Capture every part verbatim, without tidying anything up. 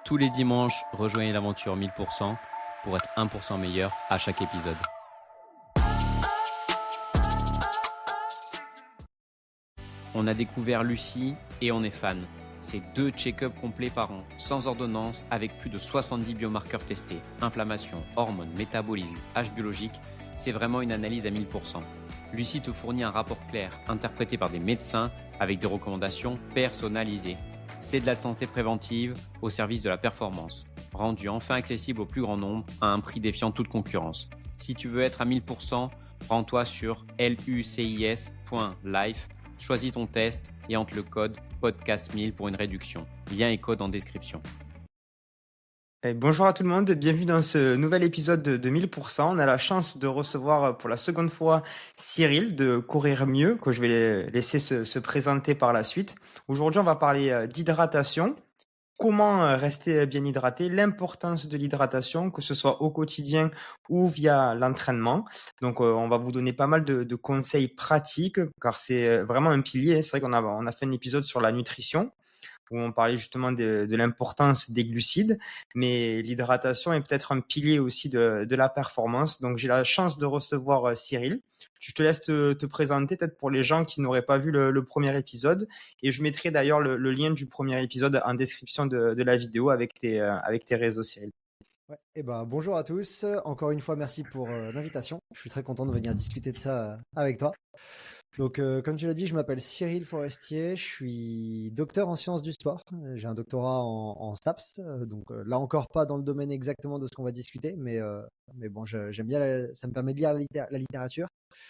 Tous les dimanches, rejoignez l'aventure mille pour cent pour être un pour cent meilleur à chaque épisode. On a découvert Lucie et on est fan. C'est deux check-up complets par an, sans ordonnance, avec plus de soixante-dix biomarqueurs testés. Inflammation, hormones, métabolisme, âge biologique, c'est vraiment une analyse à mille pour cent. Lucie te fournit un rapport clair, interprété par des médecins, avec des recommandations personnalisées. C'est de la santé préventive au service de la performance, rendu enfin accessible au plus grand nombre à un prix défiant toute concurrence. Si tu veux être à mille pour cent, rends-toi sur lucis point life, choisis ton test et entre le code podcast mille pour une réduction. Lien et code en description. Et bonjour à tout le monde, bienvenue dans ce nouvel épisode de, de mille pour cent. On a la chance de recevoir pour la seconde fois Cyril de Courir Mieux, que je vais laisser se, se présenter par la suite. Aujourd'hui, on va parler d'hydratation, comment rester bien hydraté, l'importance de l'hydratation, que ce soit au quotidien ou via l'entraînement. Donc, on va vous donner pas mal de, de conseils pratiques, car c'est vraiment un pilier. C'est vrai qu'on a, on a fait un épisode sur la nutrition, où on parlait justement de, de l'importance des glucides, mais l'hydratation est peut-être un pilier aussi de, de la performance. Donc, j'ai la chance de recevoir Cyril. Je te laisse te, te présenter peut-être pour les gens qui n'auraient pas vu le, le premier épisode. Et je mettrai d'ailleurs le, le lien du premier épisode en description de, de la vidéo avec tes, euh, avec tes réseaux, Cyril. Ouais, et ben, bonjour à tous. Encore une fois, merci pour euh, l'invitation. Je suis très content de venir discuter de ça euh, avec toi. Donc, euh, comme tu l'as dit, je m'appelle Cyril Forestier, je suis docteur en sciences du sport. J'ai un doctorat en, en S A P S, euh, donc euh, là encore pas dans le domaine exactement de ce qu'on va discuter, mais, euh, mais bon, je, j'aime bien, la, ça me permet de lire la, litté- la littérature.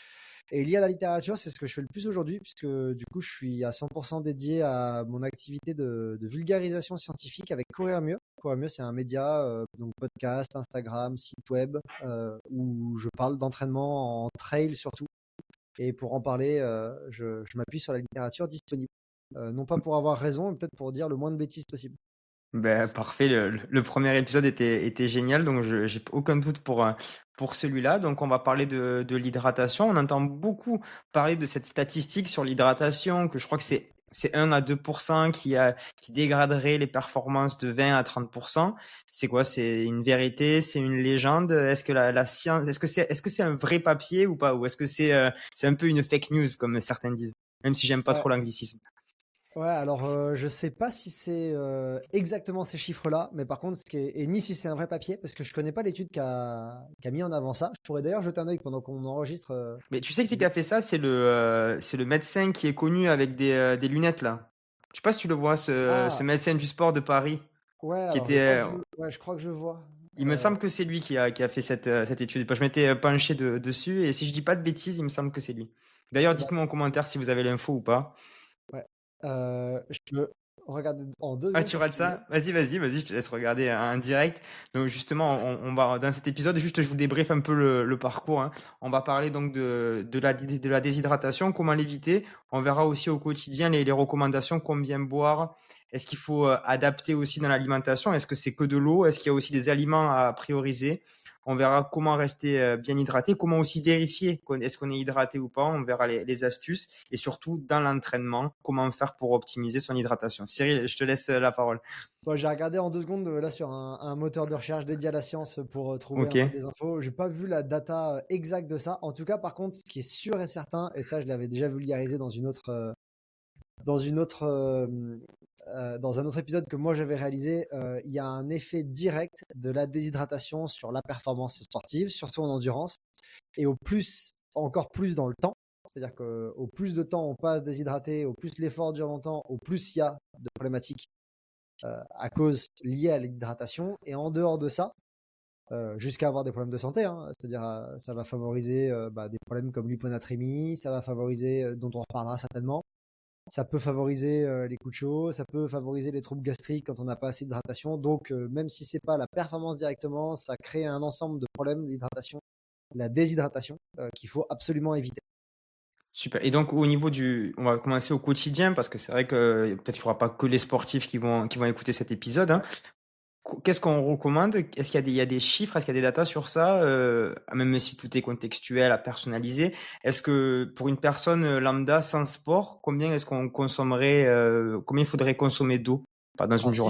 Et lire la littérature, c'est ce que je fais le plus aujourd'hui, puisque du coup, je suis à cent pour cent dédié à mon activité de, de vulgarisation scientifique avec Courir Mieux. Courir Mieux, c'est un média, euh, donc podcast, Instagram, site web, euh, où je parle d'entraînement en trail surtout. Et pour en parler, euh, je, je m'appuie sur la littérature disponible. Euh, non pas pour avoir raison, mais peut-être pour dire le moins de bêtises possible. Ben, parfait, le, le premier épisode était, était génial, donc je j'ai aucun doute pour, pour celui-là. Donc on va parler de, de l'hydratation. On entend beaucoup parler de cette statistique sur l'hydratation, que je crois que c'est c'est un à deux pour cent qui, a, qui dégraderait les performances de vingt à trente pour cent. C'est quoi? C'est une vérité? C'est une légende? Est-ce que la, la science, est-ce que c'est, est-ce que c'est un vrai papier ou pas? Ou est-ce que c'est, euh, c'est un peu une fake news, comme certains disent? Même si j'aime pas Ouais. trop l'anglicisme. Ouais, alors euh, je sais pas si c'est euh, exactement ces chiffres-là, mais par contre, ce qui est, et ni si c'est un vrai papier, parce que je connais pas l'étude qui a, qui a mis en avant ça. Je pourrais d'ailleurs jeter un œil pendant qu'on enregistre. euh, Mais tu sais que c'est qui a fait ça, c'est le, euh, c'est le médecin qui est connu avec des, euh, des lunettes là. Je sais pas si tu le vois, ce, ce Ah, médecin du sport de Paris, ouais, qui alors je était. crois que euh, je, ouais, je crois que je vois. il me Euh, semble que c'est lui qui a, qui a fait cette, euh, cette étude. Je m'étais penché de- dessus et si je dis pas de bêtises, il me semble que c'est lui. D'ailleurs, bah, dites-moi en commentaire si vous avez l'info ou pas. ouais. Euh, je peux regarder en deux Ah, secondes tu si rates tu veux. ça? Vas-y, vas-y, vas-y, je te laisse regarder en direct. Donc justement, on, on va dans cet épisode, juste je vous débriefe un peu le, le parcours, hein. On va parler donc de, de la, dé- de la déshydratation, comment l'éviter. On verra aussi au quotidien les, les recommandations, combien boire. Est-ce qu'il faut euh, adapter aussi dans l'alimentation? Est-ce que c'est que de l'eau? Est-ce qu'il y a aussi des aliments à prioriser? On verra comment rester euh, bien hydraté, comment aussi vérifier qu'on- est-ce qu'on est hydraté ou pas. On verra les, les astuces et surtout dans l'entraînement, comment faire pour optimiser son hydratation. Cyril, je te laisse euh, la parole. Bon, j'ai regardé en deux secondes euh, là sur un, un moteur de recherche dédié à la science pour euh, trouver Ok. un peu des infos. J'ai pas vu la data euh, exacte de ça. En tout cas, par contre, ce qui est sûr et certain, et ça, je l'avais déjà vulgarisé dans une autre, euh, dans une autre, euh, euh, dans un autre épisode que moi j'avais réalisé, euh, il y a un effet direct de la déshydratation sur la performance sportive, surtout en endurance, et au plus, encore plus dans le temps. C'est-à-dire qu'au plus de temps on passe déshydraté, au plus l'effort dure longtemps, au plus il y a de problématiques euh, à cause liées à l'hydratation. Et en dehors de ça, euh, jusqu'à avoir des problèmes de santé, hein, c'est-à-dire euh, ça va favoriser euh, bah, des problèmes comme l'hyponatrémie, ça va favoriser, euh, dont on reparlera certainement, ça peut favoriser euh, les coups de chaud, ça peut favoriser les troubles gastriques quand on n'a pas assez d'hydratation. Donc, euh, même si c'est pas la performance directement, ça crée un ensemble de problèmes d'hydratation, la déshydratation, euh, qu'il faut absolument éviter. Super. Et donc au niveau du, on va commencer au quotidien parce que c'est vrai que peut-être qu'il n'y aura pas que les sportifs qui vont qui vont écouter cet épisode, hein. Qu- Qu'est-ce qu'on recommande? Est-ce qu'il y a des, il y a des chiffres? Est-ce qu'il y a des datas sur ça? Euh, même si tout est contextuel, à personnaliser. Est-ce que pour une personne euh, lambda sans sport, combien est-ce qu'on consommerait, euh, combien il faudrait consommer d'eau, pas dans une Alors, si je dis, journée?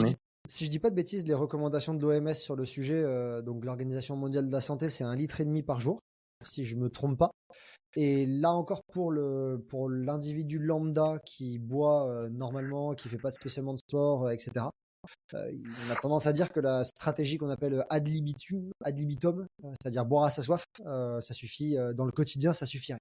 si je dis pas de bêtises, les recommandations de l'O M S sur le sujet, euh, donc l'Organisation mondiale de la santé, c'est un litre et demi par jour, si je me trompe pas. Et là encore pour le pour l'individu lambda qui boit euh, normalement, qui fait pas spécialement de sport, euh, et cetera. Euh, on a tendance à dire que la stratégie qu'on appelle ad libitum, ad libitum, euh, c'est-à-dire boire à sa soif, euh, ça suffit euh, dans le quotidien, ça suffirait.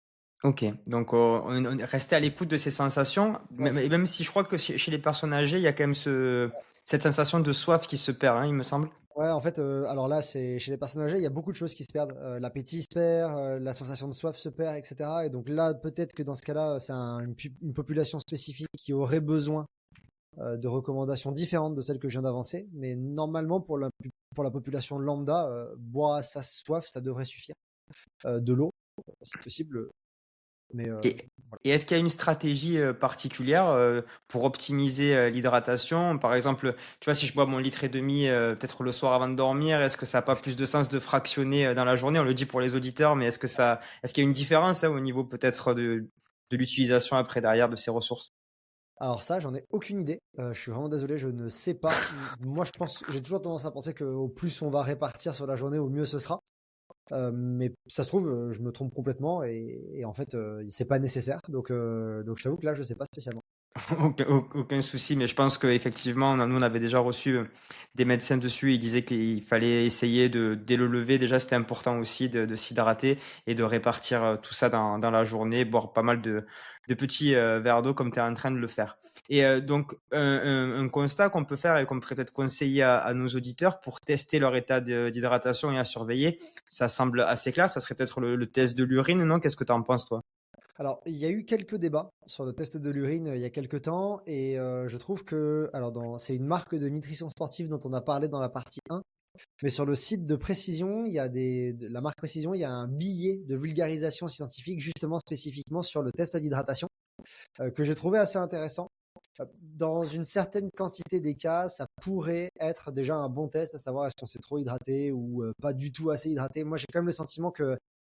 Ok, donc euh, on, on est resté à l'écoute de ces sensations, Ouais, même, c'est et ça. même si je crois que chez, chez les personnes âgées, il y a quand même ce, cette sensation de soif qui se perd, hein, il me semble. Ouais, en fait, euh, alors là, c'est chez les personnes âgées, il y a beaucoup de choses qui se perdent. Euh, l'appétit se perd, euh, la sensation de soif se perd, et cetera. Et donc là, peut-être que dans ce cas-là, c'est un- une, pu- une population spécifique qui aurait besoin euh, de recommandations différentes de celles que je viens d'avancer. Mais normalement, pour la, pour la population lambda, euh, boire à sa soif, ça devrait suffire. Euh, de l'eau, si possible. Mais euh, Et, et est-ce qu'il y a une stratégie euh, particulière euh, pour optimiser euh, l'hydratation? Par exemple, tu vois, si je bois mon litre et demi, euh, peut-être le soir avant de dormir, est-ce que ça n'a pas plus de sens de fractionner euh, dans la journée? On le dit pour les auditeurs, mais est-ce que ça, est-ce qu'il y a une différence hein, au niveau peut-être de, de l'utilisation après derrière de ces ressources? alors ça, j'en ai aucune idée. Euh, je suis vraiment désolé, je ne sais pas. Moi, je pense, j'ai toujours tendance à penser qu'au plus on va répartir sur la journée, au mieux ce sera. Euh, mais ça se trouve, euh, je me trompe complètement et, et en fait, euh, c'est pas nécessaire. Donc, euh, donc je t'avoue que là, je sais pas spécialement. Aucun, aucun souci, mais je pense qu'effectivement, nous, on avait déjà reçu euh, des médecins dessus. Ils disaient qu'il fallait essayer de, dès le lever, déjà, c'était important aussi de, de s'hydrater et de répartir euh, tout ça dans, dans la journée, boire pas mal de, de petits euh, verres d'eau comme tu es en train de le faire. Et euh, donc, un, un- un constat qu'on peut faire et qu'on pourrait peut-être conseiller à, à nos auditeurs pour tester leur état de- d'hydratation et à surveiller, ça semble assez clair. Ça serait peut-être le, le test de l'urine, non? Qu'est-ce que tu en penses, toi? Alors, il y a eu quelques débats sur le test de l'urine euh, il y a quelques temps et euh, je trouve que, alors, dans, c'est une marque de nutrition sportive dont on a parlé dans la partie un. Mais sur le site de Précision, il y a des, de la marque Précision, il y a un billet de vulgarisation scientifique justement spécifiquement sur le test d'hydratation euh, que j'ai trouvé assez intéressant. Euh, Dans une certaine quantité des cas, ça pourrait être déjà un bon test, à savoir est-ce qu'on s'est trop hydraté ou euh, pas du tout assez hydraté. Moi, j'ai quand même le sentiment que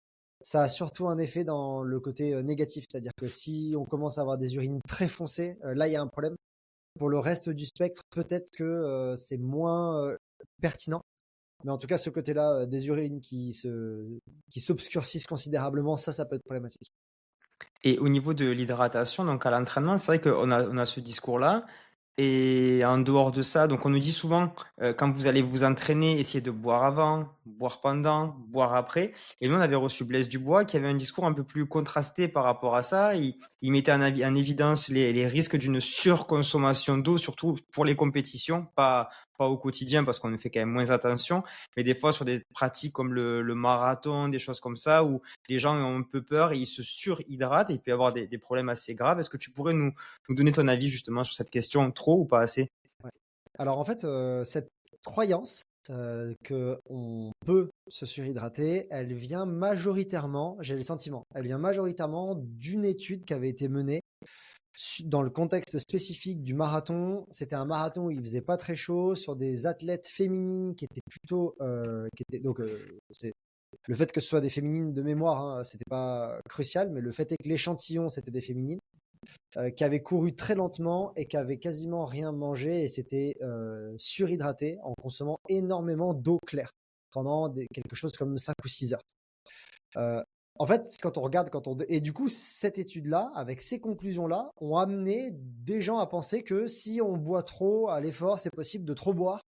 ça a surtout un effet dans le côté euh, négatif, c'est-à-dire que si on commence à avoir des urines très foncées, euh, là, il y a un problème. Pour le reste du spectre, peut-être que euh, c'est moins euh, pertinent. Mais en tout cas, ce côté-là, euh, des urines qui se, qui s'obscurcissent considérablement, ça, ça peut être problématique. Et au niveau de l'hydratation, donc à l'entraînement, c'est vrai qu'on a, on a ce discours-là. Et en dehors de ça, donc on nous dit souvent, euh, quand vous allez vous entraîner, essayez de boire avant, boire pendant, boire après. Et nous, on avait reçu Blaise Dubois qui avait un discours un peu plus contrasté par rapport à ça. Il, il mettait en, avi- en évidence les, les risques d'une surconsommation d'eau, surtout pour les compétitions, pas, pas au quotidien parce qu'on fait quand même moins attention, mais des fois sur des pratiques comme le, le marathon, des choses comme ça, où les gens ont un peu peur et ils se surhydratent et il peut y avoir des, des problèmes assez graves. Est-ce que tu pourrais nous, nous donner ton avis justement sur cette question, trop ou pas assez? Ouais. Alors en fait, euh, cette croyance euh, que on peut se surhydrater, elle vient majoritairement, j'ai le sentiment, elle vient majoritairement d'une étude qui avait été menée su- dans le contexte spécifique du marathon. C'était un marathon où il faisait pas très chaud, sur des athlètes féminines qui étaient plutôt, euh, qui étaient donc euh, c'est le fait que ce soit des féminines de mémoire, hein, c'était pas crucial, mais le fait est que l'échantillon c'était des féminines euh, qui avaient couru très lentement et qui avaient quasiment rien mangé et s'étaient euh, surhydratés en consommant énormément d'eau claire pendant des- quelque chose comme cinq ou six heures. Euh, en fait, quand on regarde, quand on et du coup, cette étude-là, avec ces conclusions-là, ont amené des gens à penser que si on boit trop à l'effort, c'est possible de trop boire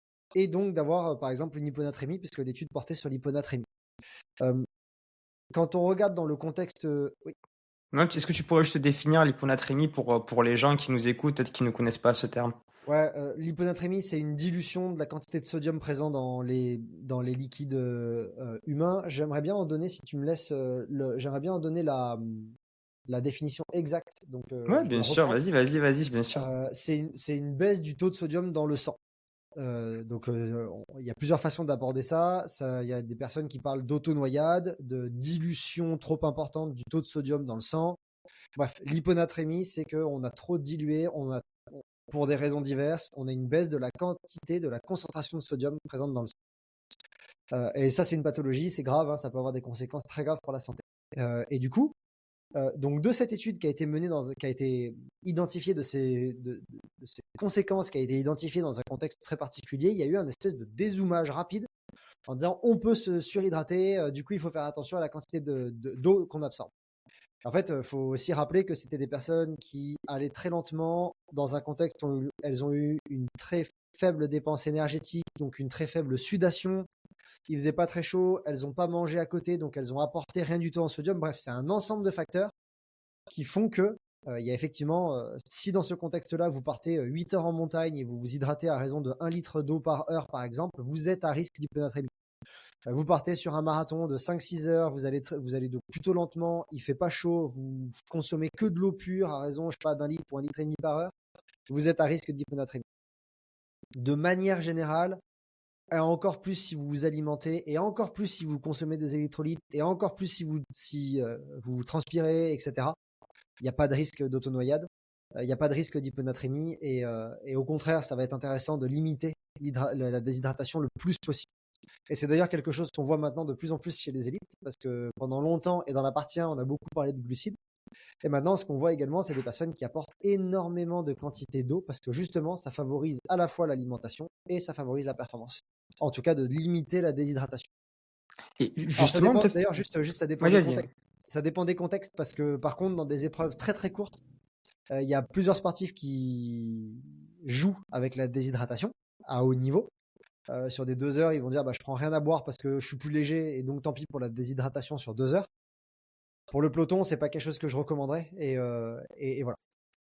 et donc d'avoir, euh, par exemple, une hyponatrémie, puisque l'étude portait sur l'hyponatrémie. Euh, quand on regarde dans le contexte, euh, oui, Non, est-ce que tu pourrais juste définir l'hyponatrémie pour, euh, pour les gens qui nous écoutent, peut-être qui ne connaissent pas ce terme? ouais, euh, l'hyponatrémie, c'est une dilution de la quantité de sodium présent dans les, dans les liquides euh, euh, humains. J'aimerais bien en donner, si tu me laisses, euh, le, j'aimerais bien en donner la, la définition exacte. Donc, euh, Ouais, je vais bien la sûr, reprendre. vas-y, vas-y, vas-y, bien sûr. Euh, c'est une, c'est une baisse du taux de sodium dans le sang. Euh, donc, euh, on- il y a plusieurs façons d'aborder ça. Ça. Il y a des personnes qui parlent d'auto-noyade, de dilution trop importante du taux de sodium dans le sang. Bref, l'hyponatrémie, c'est qu'on a trop dilué, on a, pour des raisons diverses, on a une baisse de la quantité, de la concentration de sodium présente dans le sang. Euh, et ça, c'est une pathologie, c'est grave, hein, ça peut avoir des conséquences très graves pour la santé. Euh, et du coup, Euh, donc, de cette étude qui a été menée, dans, qui a été identifiée de ces, de, de, de ces conséquences, qui a été identifiée dans un contexte très particulier, il y a eu un espèce de dézoomage rapide en disant on peut se surhydrater, euh, du coup, il faut faire attention à la quantité de, de, d'eau qu'on absorbe. En fait, il faut aussi rappeler que c'était des personnes qui allaient très lentement dans un contexte où elles ont eu une très faible dépense énergétique, donc une très faible sudation. Il faisait pas très chaud, elles n'ont pas mangé à côté, donc elles ont apporté rien du tout en sodium. Bref, c'est un ensemble de facteurs qui font que euh, il y a effectivement, euh, si dans ce contexte-là, vous partez huit heures en montagne et vous vous hydratez à raison de un litre d'eau par heure, par exemple, vous êtes à risque d'hyponatrémie. Vous partez sur un marathon de cinq six heures, vous allez, vous allez donc plutôt lentement, il fait pas chaud, vous consommez que de l'eau pure à raison, je sais pas, d'un litre ou un litre et demi par heure, vous êtes à risque d'hyponatrémie. De manière générale, et encore plus si vous vous alimentez, et encore plus si vous consommez des électrolytes, et encore plus si vous, si, euh, vous transpirez, et cetera. Il n'y a pas de risque d'autonoyade, il n'y a pas de risque d'hyponatrémie, et, euh, et au contraire, ça va être intéressant de limiter la déshydratation le plus possible. Et c'est d'ailleurs quelque chose qu'on voit maintenant de plus en plus chez les élites, parce que pendant longtemps, et dans la partie un, on a beaucoup parlé de glucides. Et maintenant, ce qu'on voit également, c'est des personnes qui apportent énormément de quantité d'eau, parce que justement, ça favorise à la fois l'alimentation et ça favorise la performance. En tout cas, de limiter la déshydratation. Et justement, Alors, ça dépend, d'ailleurs, juste, juste, ça dépend ouais, des vas-y. contextes. Ça dépend des contextes, parce que par contre, dans des épreuves très très courtes, euh, il y a plusieurs sportifs qui jouent avec la déshydratation à haut niveau. Euh, sur des deux heures, ils vont dire bah, je prends rien à boire parce que je suis plus léger et donc tant pis pour la déshydratation sur deux heures. Pour le peloton, c'est pas quelque chose que je recommanderais et, euh, et, et voilà.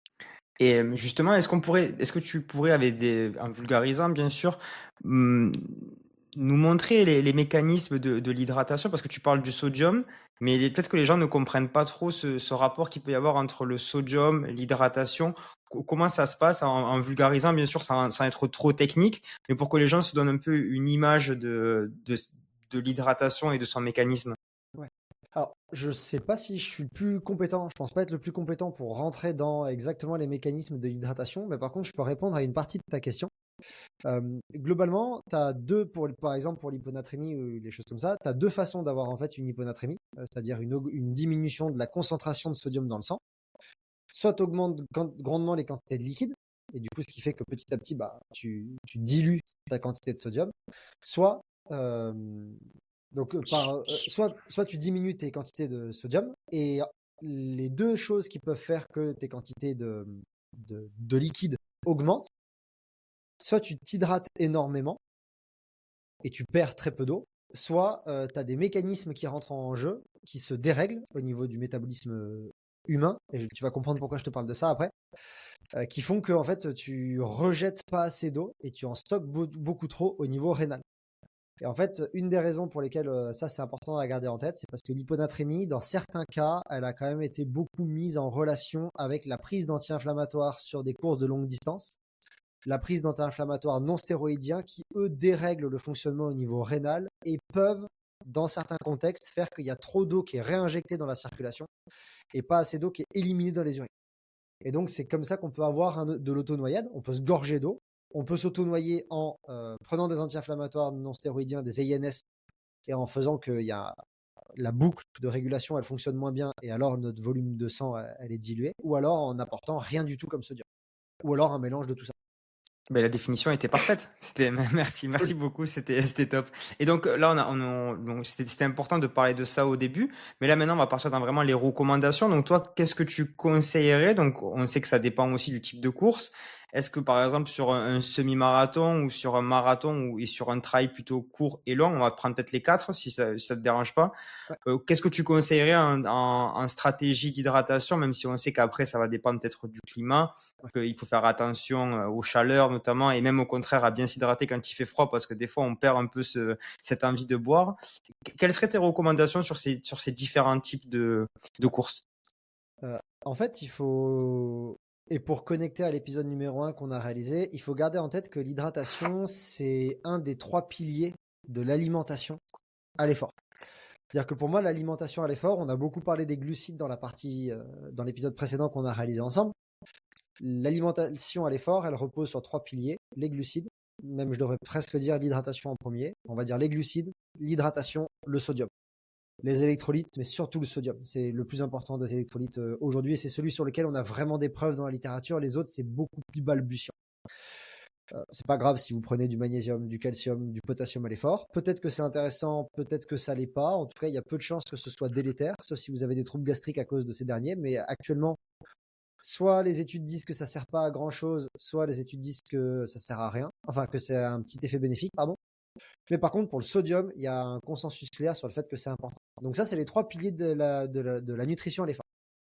Et justement, est-ce qu'on pourrait, est-ce que tu pourrais, avec des, en vulgarisant bien sûr, hum, nous montrer les, les mécanismes de, de l'hydratation, parce que tu parles du sodium, mais peut-être que les gens ne comprennent pas trop ce, ce rapport qu'il peut y avoir entre le sodium, l'hydratation. C- Comment ça se passe en, en vulgarisant, bien sûr, sans, sans être trop technique, mais pour que les gens se donnent un peu une image de, de, de l'hydratation et de son mécanisme. Ouais. Alors, je sais pas si je suis le plus compétent, je pense pas être le plus compétent pour rentrer dans exactement les mécanismes de l'hydratation, mais par contre, je peux répondre à une partie de ta question. Euh, globalement, tu as deux, pour, par exemple pour l'hyponatrémie ou les choses comme ça, tu as deux façons d'avoir en fait une hyponatrémie, euh, c'est-à-dire une, une diminution de la concentration de sodium dans le sang. Soit tu augmentes grandement les quantités de liquide, et du coup, ce qui fait que petit à petit, bah, tu, tu dilues ta quantité de sodium, soit, euh, donc, par, euh, soit, soit tu diminues tes quantités de sodium, et les deux choses qui peuvent faire que tes quantités de, de, de liquide augmentent, soit tu t'hydrates énormément et tu perds très peu d'eau, soit euh, tu as des mécanismes qui rentrent en jeu, qui se dérèglent au niveau du métabolisme humain, et tu vas comprendre pourquoi je te parle de ça après, euh, qui font que en fait, tu rejettes pas assez d'eau et tu en stockes beaucoup trop au niveau rénal. Et en fait, une des raisons pour lesquelles euh, ça c'est important à garder en tête, c'est parce que l'hyponatrémie, dans certains cas, elle a quand même été beaucoup mise en relation avec la prise d'anti-inflammatoires sur des courses de longue distance, la prise d'anti-inflammatoires non stéroïdiens qui, eux, dérèglent le fonctionnement au niveau rénal et peuvent, dans certains contextes, faire qu'il y a trop d'eau qui est réinjectée dans la circulation et pas assez d'eau qui est éliminée dans les urines. Et donc, c'est comme ça qu'on peut avoir un, de l'autonoyade, on peut se gorger d'eau, on peut s'autonoyer en euh, prenant des anti-inflammatoires non stéroïdiens, des A I N S, et en faisant que y a la boucle de régulation, elle fonctionne moins bien, et alors notre volume de sang, elle, elle est diluée, ou alors en n'apportant rien du tout comme sodium, ou alors un mélange de tout ça. Ben, la définition était parfaite. C'était, merci, merci beaucoup. C'était, c'était top. Et donc là, on a, on, on- donc c'était, c'était important de parler de ça au début. Mais là, maintenant, on va partir dans vraiment les recommandations. Donc toi, qu'est-ce que tu conseillerais? Donc, on sait que ça dépend aussi du type de course. Est-ce que par exemple sur un, un semi-marathon ou sur un marathon ou et sur un trail plutôt court et long, on va prendre peut-être les quatre si ça, si ça te dérange pas. Ouais. Euh, qu'est-ce que tu conseillerais en, en, en stratégie d'hydratation, même si on sait qu'après ça va dépendre peut-être du climat, qu'il faut faire attention euh, aux chaleurs notamment, et même au contraire à bien s'hydrater quand il fait froid, parce que des fois on perd un peu ce, cette envie de boire. Quelles seraient tes recommandations sur ces, sur ces différents types de, de courses? Euh, en fait, il faut, et pour connecter à l'épisode numéro un qu'on a réalisé, il faut garder en tête que l'hydratation, c'est un des trois piliers de l'alimentation à l'effort. C'est-à-dire que pour moi, l'alimentation à l'effort, on a beaucoup parlé des glucides dans la partie, euh, dans l'épisode précédent qu'on a réalisé ensemble. L'alimentation à l'effort, elle repose sur trois piliers, les glucides, même je devrais presque dire l'hydratation en premier. On va dire les glucides, l'hydratation, le sodium. les électrolytes, mais surtout le sodium. C'est le plus important des électrolytes euh, aujourd'hui et c'est celui sur lequel on a vraiment des preuves dans la littérature. Les autres, c'est beaucoup plus balbutiant. Euh, c'est pas grave si vous prenez du magnésium, du calcium, du potassium à l'effort. Peut-être que c'est intéressant, peut-être que ça l'est pas. En tout cas, il y a peu de chances que ce soit délétère, sauf si vous avez des troubles gastriques à cause de ces derniers. Mais actuellement, soit les études disent que ça sert pas à grand chose, soit les études disent que ça sert à rien. Enfin, que c'est un petit effet bénéfique, pardon. Mais par contre, pour le sodium, il y a un consensus clair sur le fait que c'est important. Donc ça, c'est les trois piliers de la, de la, de la nutrition à l'effort.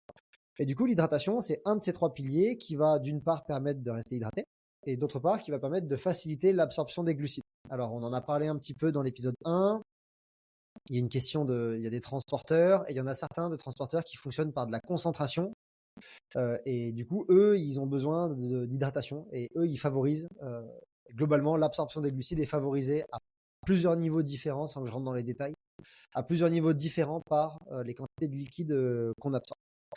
Et du coup, l'hydratation, c'est un de ces trois piliers qui va d'une part permettre de rester hydraté et d'autre part qui va permettre de faciliter l'absorption des glucides. Alors, on en a parlé un petit peu dans l'épisode un. Il y a une question de, il y a des transporteurs et il y en a certains de transporteurs qui fonctionnent par de la concentration. Euh, et du coup, eux, ils ont besoin de, d'hydratation et eux, ils favorisent euh, globalement l'absorption des glucides est favorisée à plusieurs niveaux différents, sans que je rentre dans les détails, à plusieurs niveaux différents par euh, les quantités de liquide euh, qu'on absorbe.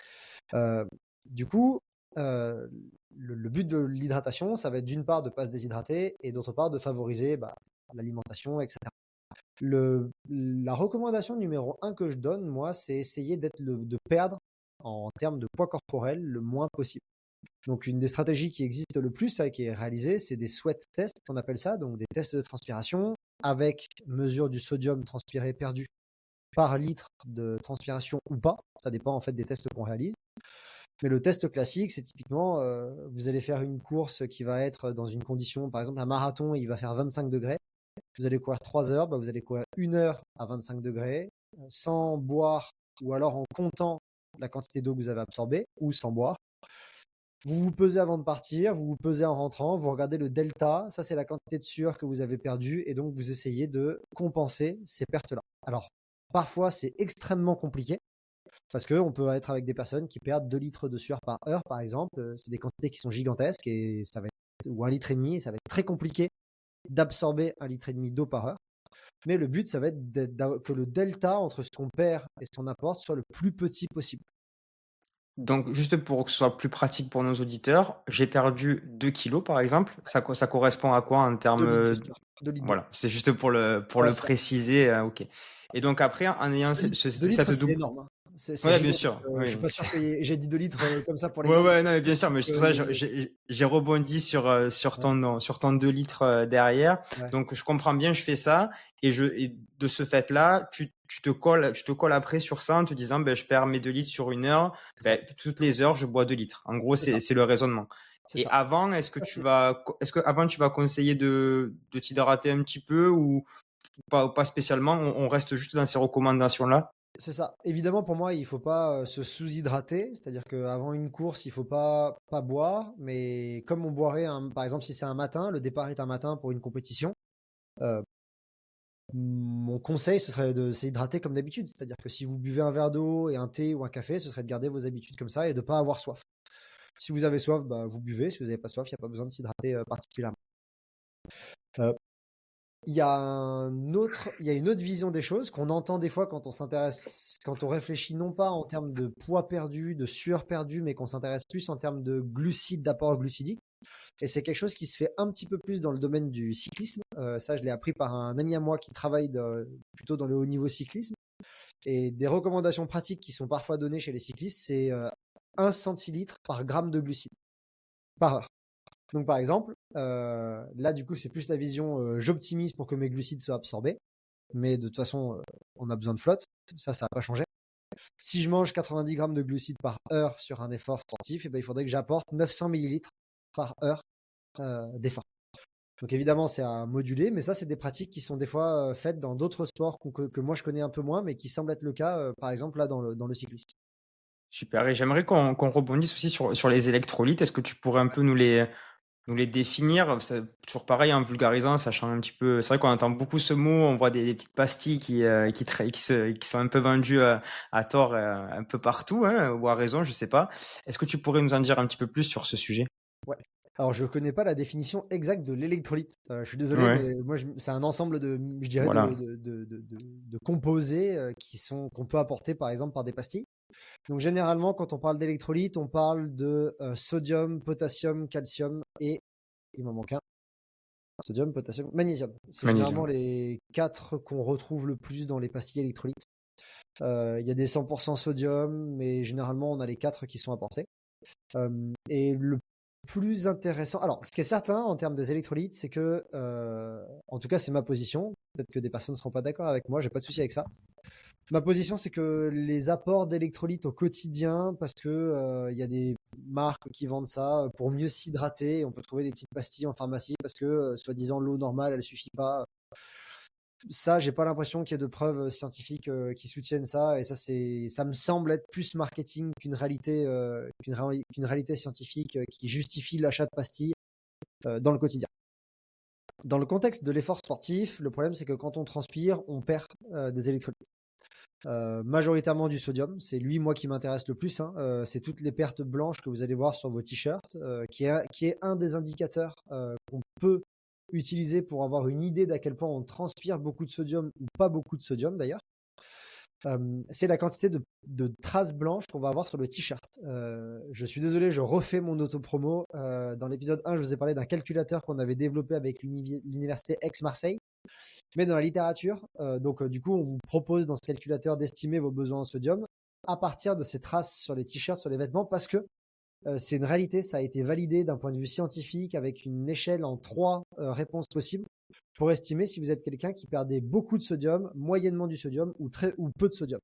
Euh, du coup, euh, le, le but de l'hydratation, ça va être d'une part de ne pas se déshydrater et d'autre part de favoriser bah, l'alimentation, et cetera. Le, la recommandation numéro un que je donne, moi, c'est essayer d'être le, de perdre en termes de poids corporel le moins possible. Donc, une des stratégies qui existe le plus, là, qui est réalisée, c'est des sweat tests, on appelle ça, donc des tests de transpiration avec mesure du sodium transpiré perdu par litre de transpiration ou pas. Ça dépend en fait des tests qu'on réalise. Mais le test classique, c'est typiquement, euh, vous allez faire une course qui va être dans une condition, par exemple un marathon, il va faire vingt-cinq degrés. Vous allez courir trois heures, bah vous allez courir une heure à vingt-cinq degrés, sans boire ou alors en comptant la quantité d'eau que vous avez absorbée ou sans boire. Vous vous pesez avant de partir, vous vous pesez en rentrant, vous regardez le delta, ça c'est la quantité de sueur que vous avez perdue et donc vous essayez de compenser ces pertes-là. Alors, parfois c'est extrêmement compliqué parce qu'on peut être avec des personnes qui perdent deux litres de sueur par heure par exemple, c'est des quantités qui sont gigantesques et ça va être, ou un litre et demi, ça va être très compliqué d'absorber un litre et demi d'eau par heure. Mais le but, ça va être que le delta entre ce qu'on perd et ce qu'on apporte soit le plus petit possible. Donc, juste pour que ce soit plus pratique pour nos auditeurs, j'ai perdu deux kilos, par exemple. Ça, ça correspond à quoi en termes... deux litres de euh, sueur. deux litres Voilà, c'est juste pour le, pour ouais, le ça... préciser. Euh, ok. Et donc après, en ayant deux ce, ce, deux litres, cette c'est double... énorme. Hein. C'est, c'est Ouais, bien gigantesque. sûr. Euh, Oui. je suis pas sûr que j'ai dit deux litres euh, comme ça pour les Ouais, hommes. ouais, non, mais bien sûr, mais c'est pour ça que euh, j'ai, j'ai rebondi sur, euh, sur ouais. ton, sur ton deux litres euh, derrière. Ouais. Donc, je comprends bien, je fais ça. Et je, et de ce fait-là, tu, tu te colles, tu te colles après sur ça en te disant, ben, je perds mes deux litres sur une heure. Ben, toutes les heures, je bois deux litres. En gros, C'est c'est, ça. c'est le raisonnement. C'est Et ça. avant, est-ce que Ça, tu c'est... vas, est-ce que avant, tu vas conseiller de, de t'hydrater un petit peu ou pas, pas spécialement? On, on reste juste dans ces recommandations-là? C'est ça. Évidemment, pour moi, il ne faut pas euh, se sous-hydrater. C'est-à-dire qu'avant une course, il ne faut pas, pas boire. Mais comme on boirait, un, par exemple, si c'est un matin, le départ est un matin pour une compétition, euh, mon conseil, ce serait de s'hydrater comme d'habitude. C'est-à-dire que si vous buvez un verre d'eau et un thé ou un café, ce serait de garder vos habitudes comme ça et de ne pas avoir soif. Si vous avez soif, bah, vous buvez. Si vous n'avez pas soif, il n'y a pas besoin de s'hydrater euh, particulièrement. Euh, Il y a un autre, il y a une autre vision des choses qu'on entend des fois quand on s'intéresse, quand on réfléchit non pas en termes de poids perdu, de sueur perdue, mais qu'on s'intéresse plus en termes de glucides, d'apport glucidique. Et c'est quelque chose qui se fait un petit peu plus dans le domaine du cyclisme. Euh, ça, je l'ai appris par un ami à moi qui travaille de, plutôt dans le haut niveau cyclisme. Et des recommandations pratiques qui sont parfois données chez les cyclistes, c'est euh, un centilitre par gramme de glucides par heure. Donc par exemple, euh, là du coup c'est plus la vision euh, j'optimise pour que mes glucides soient absorbés, mais de toute façon euh, on a besoin de flotte, ça ça n'a pas changé. Si je mange quatre-vingt-dix grammes de glucides par heure sur un effort sportif, eh ben, il faudrait que j'apporte neuf cents millilitres par heure euh, d'effort. Donc évidemment c'est à moduler, mais ça c'est des pratiques qui sont des fois euh, faites dans d'autres sports que, que moi je connais un peu moins, mais qui semblent être le cas euh, par exemple là dans le, dans le cyclisme. Super. Et j'aimerais qu'on qu'on rebondisse aussi sur, sur les électrolytes. Est-ce que tu pourrais un peu nous les, nous les définir? C'est toujours pareil en vulgarisant, ça change un petit peu. C'est vrai qu'on entend beaucoup ce mot, on voit des, des petites pastilles qui, euh, qui, tra- qui, se, qui sont un peu vendues euh, à tort euh, un peu partout, hein, ou à raison, je sais pas. Est-ce que tu pourrais nous en dire un petit peu plus sur ce sujet? Ouais. Alors, je connais pas la définition exacte de l'électrolyte. Euh, je suis désolé, Ouais, mais moi, je- c'est un ensemble de, je dirais, de, voilà. de, de, de, de- de composés euh, qui sont, qu'on peut apporter, par exemple, par des pastilles. Donc, généralement, quand on parle d'électrolyte, on parle de euh, sodium, potassium, calcium et, il m'en manque un, sodium, potassium, magnésium. C'est généralement Magnésium. les quatre qu'on retrouve le plus dans les pastilles électrolytes. Euh, Il y a des cent pour cent sodium, mais généralement, on a les quatre qui sont apportés. Euh, et le plus intéressant, alors ce qui est certain en termes des électrolytes, c'est que, euh, en tout cas, c'est ma position. Peut-être que des personnes ne seront pas d'accord avec moi, j'ai pas de souci avec ça. Ma position, c'est que les apports d'électrolytes au quotidien, parce que euh, il y a des marques qui vendent ça pour mieux s'hydrater. On peut trouver des petites pastilles en pharmacie parce que, euh, soi-disant, l'eau normale, elle suffit pas. Ça, j'ai pas l'impression qu'il y ait de preuves scientifiques euh, qui soutiennent ça. Et ça, c'est, ça me semble être plus marketing qu'une réalité, euh, qu'une, ré- qu'une réalité scientifique euh, qui justifie l'achat de pastilles euh, dans le quotidien. Dans le contexte de l'effort sportif, le problème, c'est que quand on transpire, on perd euh, des électrolytes. Euh, majoritairement du sodium, c'est lui moi qui m'intéresse le plus, hein. Euh, c'est toutes les pertes blanches que vous allez voir sur vos t-shirts, euh, qui, est, qui est un des indicateurs euh, qu'on peut utiliser pour avoir une idée d'à quel point on transpire beaucoup de sodium ou pas beaucoup de sodium d'ailleurs. Euh, c'est la quantité de, de traces blanches qu'on va avoir sur le t-shirt. Euh, je suis désolé, je refais mon auto-promo. Euh, dans l'épisode un, je vous ai parlé d'un calculateur qu'on avait développé avec l'université Aix-Marseille. Mais dans la littérature, euh, donc euh, du coup, on vous propose dans ce calculateur d'estimer vos besoins en sodium à partir de ces traces sur les t-shirts, sur les vêtements, parce que euh, c'est une réalité, ça a été validé d'un point de vue scientifique avec une échelle en trois euh, réponses possibles pour estimer si vous êtes quelqu'un qui perdait beaucoup de sodium, moyennement du sodium ou très ou peu de sodium.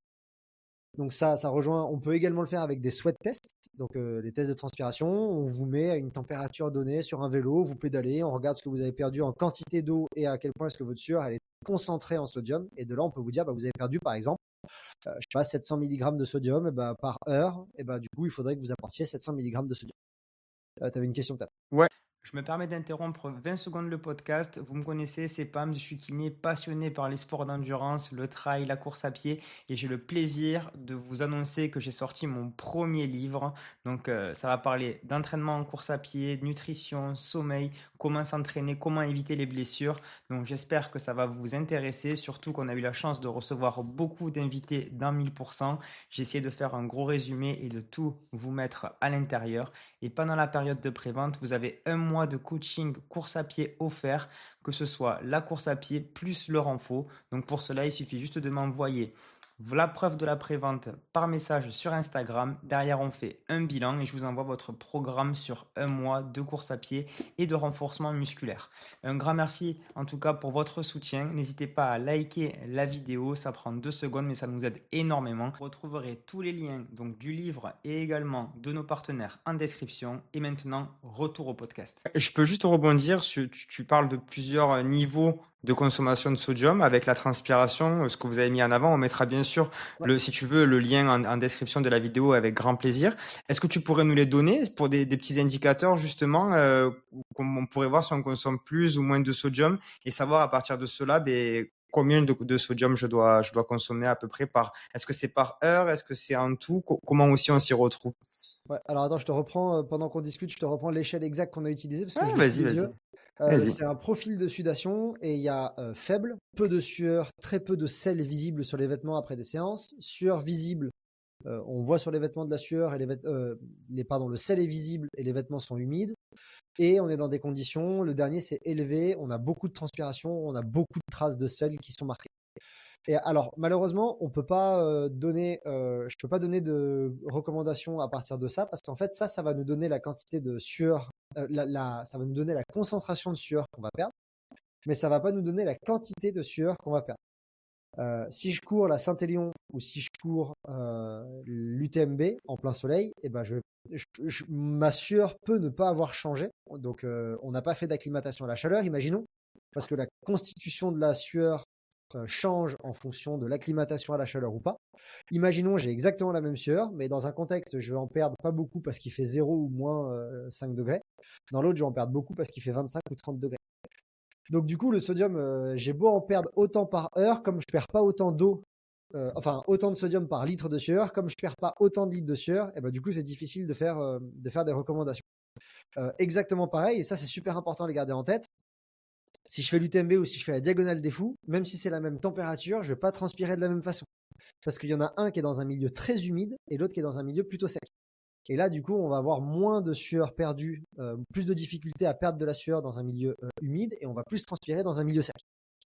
Donc ça, ça rejoint. On peut également le faire avec des sweat tests, donc euh, des tests de transpiration. On vous met à une température donnée sur un vélo, vous pédalez, on regarde ce que vous avez perdu en quantité d'eau et à quel point est-ce que votre sueur elle est concentrée en sodium. Et de là, on peut vous dire, bah, vous avez perdu par exemple, euh, je sais pas, sept cents milligrammes de sodium, et bah, par heure. Et bah, du coup, il faudrait que vous apportiez sept cents milligrammes de sodium. Euh, tu avais une question peut-être? Ouais. Je me permets d'interrompre vingt secondes le podcast. Vous me connaissez, c'est Pam, je suis kiné, passionné par les sports d'endurance, le trail, la course à pied, et j'ai le plaisir de vous annoncer que j'ai sorti mon premier livre. Donc euh, ça va parler d'entraînement en course à pied, de nutrition, sommeil, comment s'entraîner, comment éviter les blessures. Donc j'espère que ça va vous intéresser, surtout qu'on a eu la chance de recevoir beaucoup d'invités dans mille pour cent. J'ai essayé de faire un gros résumé et de tout vous mettre à l'intérieur. Et pendant la période de prévente, vous avez un mois de coaching course à pied offert, que ce soit la course à pied plus le renfort. Donc pour cela, il suffit juste de m'envoyer la preuve de la prévente par message sur Instagram. Derrière, on fait un bilan et je vous envoie votre programme sur un mois de course à pied et de renforcement musculaire. Un grand merci en tout cas pour votre soutien. N'hésitez pas à liker la vidéo, ça prend deux secondes mais ça nous aide énormément. Vous retrouverez tous les liens donc du livre et également de nos partenaires en description. Et maintenant, retour au podcast. Je peux juste rebondir sur, tu, tu parles de plusieurs niveaux de consommation de sodium avec la transpiration, ce que vous avez mis en avant. On mettra bien sûr, Ouais. le, si tu veux, le lien en, en description de la vidéo avec grand plaisir. Est-ce que tu pourrais nous les donner pour des, des petits indicateurs justement, euh, comme on pourrait voir si on consomme plus ou moins de sodium et savoir à partir de cela, ben, combien de, de sodium je dois, je dois consommer à peu près par. Est-ce que c'est par heure? Est-ce que c'est en tout? Co- Comment aussi on s'y retrouve? Ouais, alors attends, je te reprends, euh, pendant qu'on discute, je te reprends l'échelle exacte qu'on a utilisée parce que je Ah, l'ai sous vas-y, les vas-y, yeux. Euh, vas-y. c'est un profil de sudation et il y a euh, faible, peu de sueur, très peu de sel visible sur les vêtements après des séances, sueur visible, euh, on voit sur les vêtements de la sueur et les, vêt- euh, les pardon, le sel est visible et les vêtements sont humides et on est dans des conditions, le dernier c'est élevé, on a beaucoup de transpiration, on a beaucoup de traces de sel qui sont marquées. Et alors, malheureusement, on peut pas euh, donner, euh, je peux pas donner de recommandations à partir de ça, parce qu'en fait, ça, ça va nous donner la quantité de sueur, euh, la, la- ça va nous donner la concentration de sueur qu'on va perdre, mais ça va pas nous donner la quantité de sueur qu'on va perdre. Euh, si je cours la Saint-Élion ou si je cours euh, l'U T M B en plein soleil, eh ben je, je- je- ma sueur peut ne pas avoir changé. Donc, euh, on n'a pas fait d'acclimatation à la chaleur, imaginons, parce que la constitution de la sueur euh, change en fonction de l'acclimatation à la chaleur ou pas. Imaginons, j'ai exactement la même sueur, mais dans un contexte, je vais en perdre pas beaucoup parce qu'il fait zéro ou moins euh, cinq degrés. Dans l'autre, je vais en perdre beaucoup parce qu'il fait vingt-cinq ou trente degrés. Donc du coup, le sodium, euh, j'ai beau en perdre autant par heure, comme je perds pas autant d'eau, euh, enfin autant de sodium par litre de sueur, comme je perds pas autant de litres de sueur, et ben du coup, c'est difficile de faire, euh, de faire des recommandations. Euh, exactement pareil, et ça, c'est super important de les garder en tête. Si je fais l'U T M B ou si je fais la diagonale des fous, même si c'est la même température, je vais pas transpirer de la même façon. Parce qu'il y en a un qui est dans un milieu très humide et l'autre qui est dans un milieu plutôt sec. Et là, du coup, on va avoir moins de sueur perdue, euh, plus de difficulté à perdre de la sueur dans un milieu euh, humide et on va plus transpirer dans un milieu sec.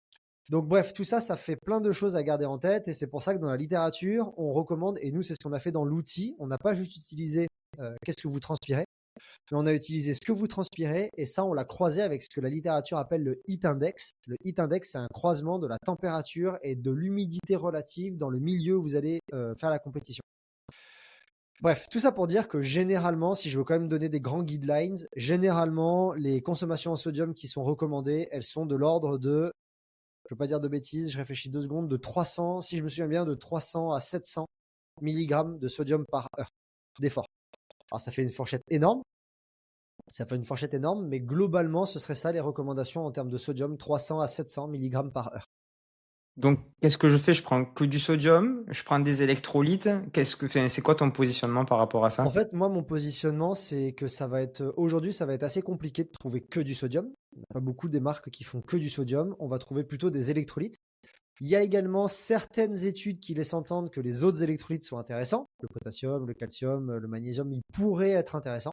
Donc bref, tout ça, ça fait plein de choses à garder en tête et c'est pour ça que dans la littérature, on recommande, et nous c'est ce qu'on a fait dans l'outil, on n'a pas juste utilisé euh, qu'est-ce que vous transpirez, mais on a utilisé ce que vous transpirez et ça, on l'a croisé avec ce que la littérature appelle le heat index. Le heat index, c'est un croisement de la température et de l'humidité relative dans le milieu où vous allez euh, faire la compétition. Bref, tout ça pour dire que généralement, si je veux quand même donner des grands guidelines, généralement, les consommations en sodium qui sont recommandées, elles sont de l'ordre de, je ne veux pas dire de bêtises, je réfléchis deux secondes, de trois cents, si je me souviens bien, de trois cents à sept cents milligrammes de sodium par heure d'effort. Alors ça fait une fourchette énorme, ça fait une fourchette énorme, mais globalement, ce serait ça les recommandations en termes de sodium, trois cents à sept cents milligrammes par heure. Donc, qu'est-ce que je fais? Je prends que du sodium, je prends des électrolytes. Qu'est-ce que fait? C'est quoi ton positionnement par rapport à ça? En fait, moi, mon positionnement, c'est que ça va être aujourd'hui, ça va être assez compliqué de trouver que du sodium. Il n'y a pas beaucoup des marques qui font que du sodium. On va trouver plutôt des électrolytes. Il y a également certaines études qui laissent entendre que les autres électrolytes sont intéressants. Le potassium, le calcium, le magnésium, ils pourraient être intéressants.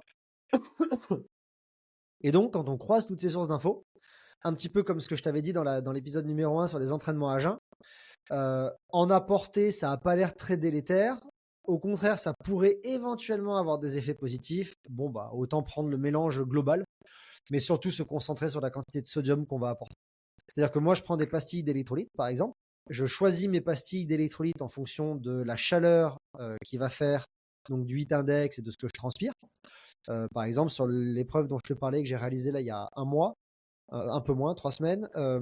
Et donc, quand on croise toutes ces sources d'infos, un petit peu comme ce que je t'avais dit dans, la, dans l'épisode numéro un sur les entraînements à jeun, euh, en apporter, ça n'a pas l'air très délétère. Au contraire, ça pourrait éventuellement avoir des effets positifs. Bon, bah, autant prendre le mélange global, mais surtout se concentrer sur la quantité de sodium qu'on va apporter. C'est-à-dire que moi, je prends des pastilles d'électrolytes, par exemple. Je choisis mes pastilles d'électrolytes en fonction de la chaleur euh, qui va faire, donc du heat index et de ce que je transpire. Euh, par exemple, sur l'épreuve dont je te parlais, que j'ai réalisée là il y a un mois, euh, un peu moins, trois semaines, euh,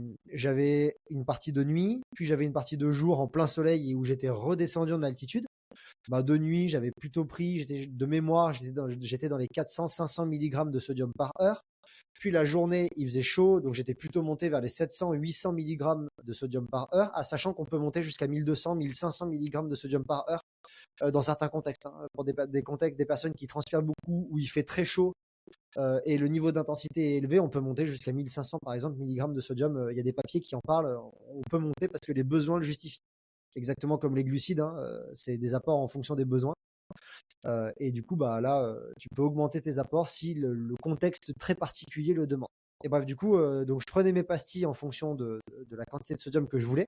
j'avais une partie de nuit, puis j'avais une partie de jour en plein soleil et où j'étais redescendu en altitude. Bah, de nuit, j'avais plutôt pris, j'étais de mémoire, j'étais dans, j'étais dans les quatre cents à cinq cents milligrammes de sodium par heure. Puis la journée, il faisait chaud, donc j'étais plutôt monté vers les sept cents à huit cents milligrammes de sodium par heure, à sachant qu'on peut monter jusqu'à mille deux cents à mille cinq cents milligrammes de sodium par heure euh, dans certains contextes. Hein. Pour des, des contextes, des personnes qui transpirent beaucoup, où il fait très chaud euh, et le niveau d'intensité est élevé, on peut monter jusqu'à mille cinq cents par exemple milligrammes de sodium. Il euh, y a des papiers qui en parlent, on peut monter parce que les besoins le justifient. Exactement comme les glucides, hein, euh, c'est des apports en fonction des besoins. Euh, et du coup, bah là, euh, tu peux augmenter tes apports si le, le contexte très particulier le demande. Et bref, du coup, euh, donc je prenais mes pastilles en fonction de, de, de la quantité de sodium que je voulais.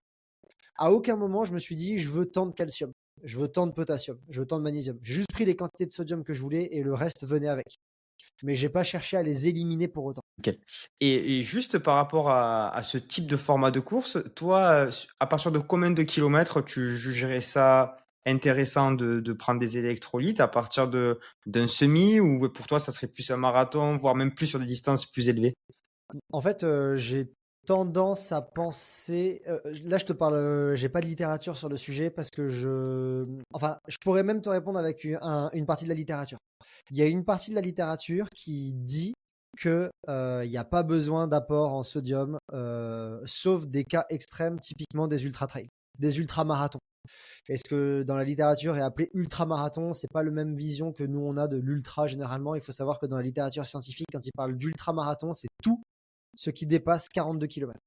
À aucun moment, je me suis dit, je veux tant de calcium, je veux tant de potassium, je veux tant de magnésium. J'ai juste pris les quantités de sodium que je voulais et le reste venait avec. Mais j'ai pas cherché à les éliminer pour autant. Okay. Et, et juste par rapport à, à ce type de format de course, toi, à partir de combien de kilomètres tu jugerais ça intéressant de, de prendre des électrolytes à partir de, d'un semi, ou pour toi, ça serait plus un marathon, voire même plus sur des distances plus élevées? En fait, euh, j'ai tendance à penser. Euh, là, je te parle. Euh, j'ai pas de littérature sur le sujet parce que je. Enfin, je pourrais même te répondre avec une, un, une partie de la littérature. Il y a une partie de la littérature qui dit qu'il n'y euh, a pas besoin d'apport en sodium, euh, sauf des cas extrêmes, typiquement des ultra-trails, des ultramarathons. Et ce que dans la littérature est appelé ultramarathon, c'est pas la même vision que nous on a de l'ultra généralement. Il faut savoir que dans la littérature scientifique, quand ils parlent d'ultramarathon, c'est tout ce qui dépasse quarante-deux kilomètres.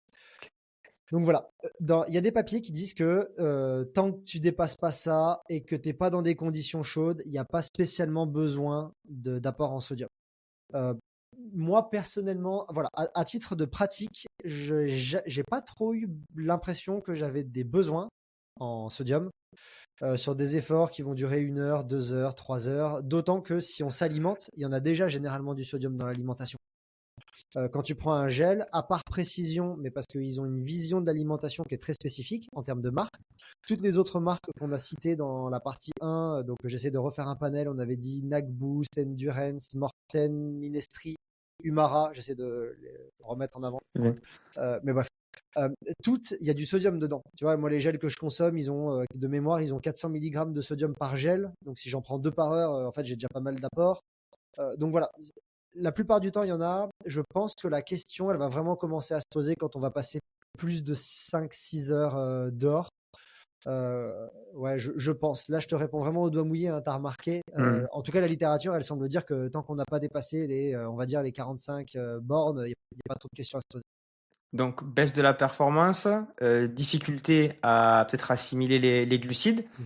Donc voilà, il y a des papiers qui disent que euh, tant que tu dépasses pas ça et que tu n'es pas dans des conditions chaudes, il n'y a pas spécialement besoin de, d'apport en sodium. Euh, moi, personnellement, voilà, à, à titre de pratique, je n'ai pas trop eu l'impression que j'avais des besoins en sodium euh, sur des efforts qui vont durer une heure, deux heures, trois heures, d'autant que si on s'alimente, il y en a déjà généralement du sodium dans l'alimentation. Euh, quand tu prends un gel, à part précision, mais parce qu'ils ont une vision de l'alimentation qui est très spécifique en termes de marque, toutes les autres marques qu'on a citées dans la partie un, donc j'essaie de refaire un panel, on avait dit N A C Boost, Endurance, Morten, Minestri, Umara, j'essaie de les remettre en avant. Mmh. Euh, mais bref, euh, toutes, il y a du sodium dedans. Tu vois, moi les gels que je consomme, ils ont euh, de mémoire, ils ont quatre cents milligrammes de sodium par gel, donc si j'en prends deux par heure, euh, en fait j'ai déjà pas mal d'apports. Euh, donc voilà. La plupart du temps, il y en a. Je pense que la question, elle va vraiment commencer à se poser quand on va passer plus de cinq six heures euh, dehors. Euh, ouais, je, je pense. Là, je te réponds vraiment au doigt mouillé, hein, tu as remarqué. Euh, mmh. En tout cas, la littérature, elle semble dire que tant qu'on n'a pas dépassé les, euh, on va dire, les quarante-cinq euh, bornes, il n'y a, a pas trop de questions à se poser. Donc, baisse de la performance, euh, difficulté à peut-être assimiler les, les glucides. Mmh.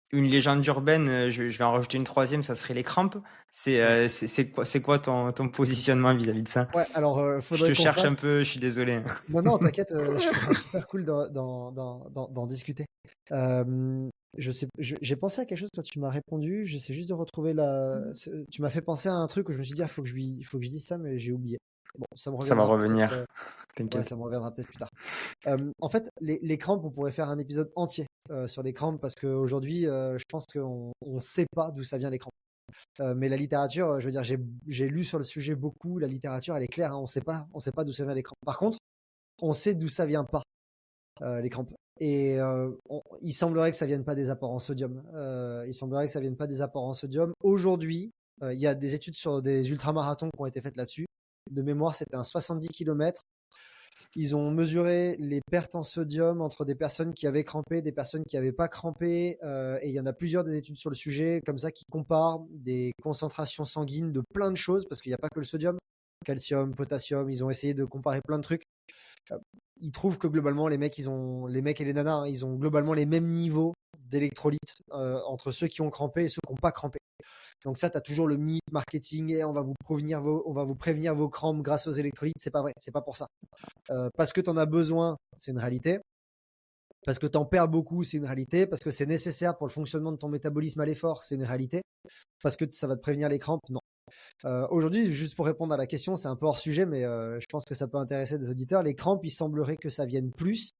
une légende urbaine, euh, je, je vais en rajouter une troisième, ça serait les crampes. C'est Ouais. euh, c'est c'est quoi, c'est quoi ton, ton positionnement vis-à-vis de ça? Ouais, alors euh, Je faudrait te qu'on cherche un fasse. peu, je suis désolé. hein. Non, non, t'inquiète, euh, je trouve ça super cool d'en d'en- d'en- d'en- d'en discuter. Euh, je sais, je- j'ai pensé à quelque chose quand tu m'as répondu. J'essaie juste de retrouver la. c'est- Tu m'as fait penser à un truc où je me suis dit, ah, faut que je lui, faut que je dise ça, mais j'ai oublié. Bon, ça me Ça va reviendra peut-être. revenir, euh, Ouais, t'inquiète. ça me reviendra peut-être plus tard. Euh, en fait, les, les crampes, on pourrait faire un épisode entier euh, sur les crampes parce qu'aujourd'hui, euh, je pense qu'on ne sait pas d'où ça vient les crampes. Euh, mais la littérature, euh, je veux dire, j'ai j'ai lu sur le sujet beaucoup. La littérature, elle est claire. Hein, on sait pas, on sait pas d'où ça vient les crampes. Par contre, on sait d'où ça vient pas euh, les crampes. Et euh, on- il semblerait que ça vienne pas des apports en sodium. Euh, il semblerait que ça vienne pas des apports en sodium. Aujourd'hui, euh, il y a des études sur des ultramarathons qui ont été faites là-dessus. De mémoire, c'était un soixante-dix kilomètres. Ils ont mesuré les pertes en sodium entre des personnes qui avaient crampé, des personnes qui n'avaient pas crampé. Euh, et il y en a plusieurs des études sur le sujet, comme ça, qui comparent des concentrations sanguines de plein de choses, parce qu'il n'y a pas que le sodium, calcium, potassium. Ils ont essayé de comparer plein de trucs. Euh, Ils trouvent que globalement, les mecs, ils ont, les mecs et les nanas, hein, ils ont globalement les mêmes niveaux d'électrolytes euh, entre ceux qui ont crampé et ceux qui n'ont pas crampé. Donc ça, tu as toujours le mythe marketing et on va vous prévenir vos, on va vous prévenir vos crampes grâce aux électrolytes. C'est pas vrai, c'est pas pour ça. Euh, parce que tu en as besoin, c'est une réalité. Parce que tu en perds beaucoup, c'est une réalité. Parce que c'est nécessaire pour le fonctionnement de ton métabolisme à l'effort, c'est une réalité. Parce que ça va te prévenir les crampes, non. Euh, Aujourd'hui, juste pour répondre à la question, c'est un peu hors sujet, mais euh, je pense que ça peut intéresser des auditeurs. Les crampes, il semblerait que ça vienne plus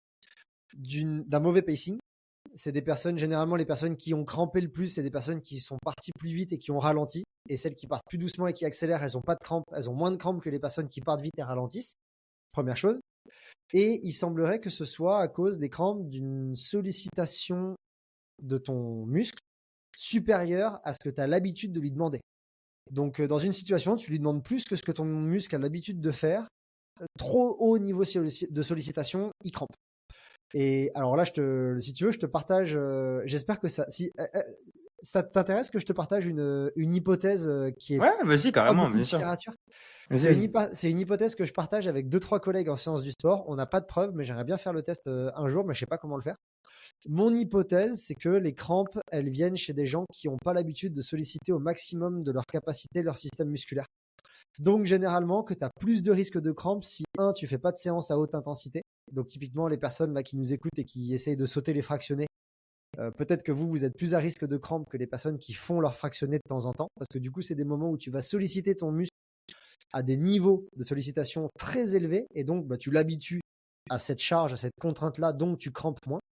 d'un mauvais pacing. C'est des personnes, généralement, les personnes qui ont crampé le plus, c'est des personnes qui sont parties plus vite et qui ont ralenti. Et celles qui partent plus doucement et qui accélèrent, elles ont pas de crampes, elles ont moins de crampes que les personnes qui partent vite et ralentissent. Première chose. Et il semblerait que ce soit à cause des crampes d'une sollicitation de ton muscle supérieure à ce que tu as l'habitude de lui demander. Donc, euh, dans une situation, tu lui demandes plus que ce que ton muscle a l'habitude de faire. Euh, Trop haut niveau de sollicitation, il crampe. Et alors là, je te, si tu veux, je te partage. euh, J'espère que ça, si euh, euh, ça t'intéresse que je te partage une, une hypothèse euh, qui est Ouais, vas-y, pas carrément, beaucoup bien de sûr. littérature. Vas-y, C'est une, vas-y. hypa- c'est une hypothèse que je partage avec deux trois collègues en sciences du sport. On n'a pas de preuves, mais j'aimerais bien faire le test euh, un jour, mais je sais pas comment le faire. Mon hypothèse, c'est que les crampes, elles viennent chez des gens qui n'ont pas l'habitude de solliciter au maximum de leur capacité leur système musculaire. Donc, généralement, que tu as plus de risques de crampes si, un, tu fais pas de séance à haute intensité. Donc, typiquement, les personnes là qui nous écoutent et qui essayent de sauter les fractionnés, euh, peut-être que vous, vous êtes plus à risque de crampes que les personnes qui font leurs fractionnés de temps en temps. Parce que du coup, c'est des moments où tu vas solliciter ton muscle à des niveaux de sollicitation très élevés. Et donc, bah, tu l'habitues à cette charge, à cette contrainte-là, donc tu crampes moins.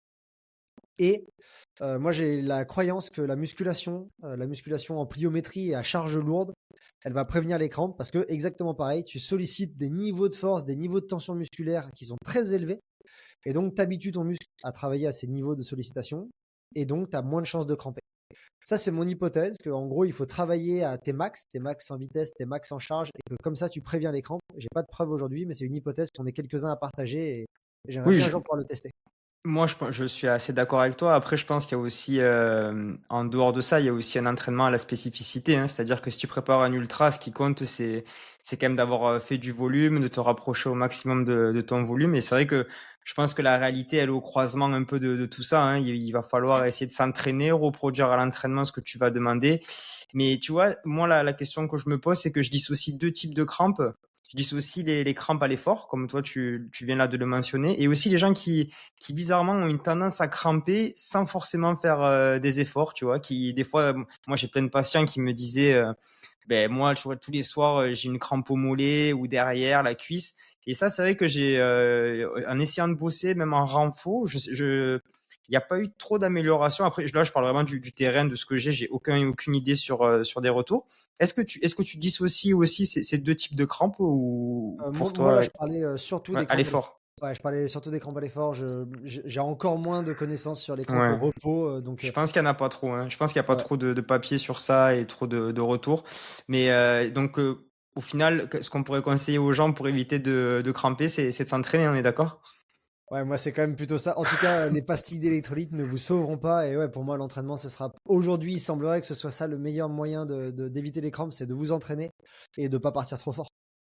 Et euh, moi, j'ai la croyance que la musculation, euh, la musculation en pliométrie et à charge lourde, elle va prévenir les crampes parce que, exactement pareil, tu sollicites des niveaux de force, des niveaux de tension musculaire qui sont très élevés. Et donc, tu habitues ton muscle à travailler à ces niveaux de sollicitation. Et donc, tu as moins de chances de cramper. Ça, c'est mon hypothèse, qu'en gros, il faut travailler à tes max, tes max en vitesse, tes max en charge, et que comme ça, tu préviens les crampes. J'ai pas de preuve aujourd'hui, mais c'est une hypothèse qu'on est quelques-uns à partager, et, et j'aimerais Oui, bien un je, jour pouvoir le tester. Moi, je, je suis assez d'accord avec toi. Après, je pense qu'il y a aussi, euh, en dehors de ça, il y a aussi un entraînement à la spécificité, hein. C'est-à-dire que si tu prépares un ultra, ce qui compte, c'est, c'est quand même d'avoir euh, fait du volume, de te rapprocher au maximum de, de ton volume. Et c'est vrai que je pense que la réalité, elle est au croisement un peu de, de tout ça, hein. Il, il va falloir essayer de s'entraîner, reproduire à l'entraînement ce que tu vas demander. Mais tu vois, moi, la, la question que je me pose, c'est que je dissocie deux types de crampes. Je dissocie les, les crampes à l'effort, comme toi, tu, tu viens là de le mentionner, et aussi les gens qui qui bizarrement ont une tendance à cramper sans forcément faire euh, des efforts, tu vois, qui des fois, euh, moi j'ai plein de patients qui me disaient, euh, ben moi, tu vois, tous les soirs euh, j'ai une crampe au mollet ou derrière la cuisse, et ça c'est vrai que j'ai, euh, en essayant de bosser, même en renfort, je, je, il n'y a pas eu trop d'amélioration. Après, là, je parle vraiment du, du terrain, de ce que j'ai. J'ai aucun, aucune idée sur euh, sur des retours. Est-ce que tu, est-ce que tu dissocies aussi ces, ces deux types de crampes ou Euh, moi, pour moi, là, toi, je parlais euh, surtout ouais, des à crampes à l'effort. l'effort? Ouais, je parlais surtout des crampes à l'effort. Je, j'ai j'ai encore moins de connaissances sur les crampes au Ouais. repos. euh, donc, Je euh, pense qu'il n'y en a pas trop, hein. Je pense qu'il n'y a pas ouais. trop de, de papier sur ça et trop de, de retours. Mais euh, donc, euh, au final, que- ce qu'on pourrait conseiller aux gens pour éviter de, de cramper, c'est, c'est de s'entraîner, on est d'accord? Ouais, moi, c'est quand même plutôt ça. En tout cas, les pastilles d'électrolytes ne vous sauveront pas. Et ouais, pour moi, l'entraînement, ce sera. Aujourd'hui, il semblerait que ce soit ça le meilleur moyen de, de- d'éviter les crampes, c'est de vous entraîner et de ne pas partir trop fort.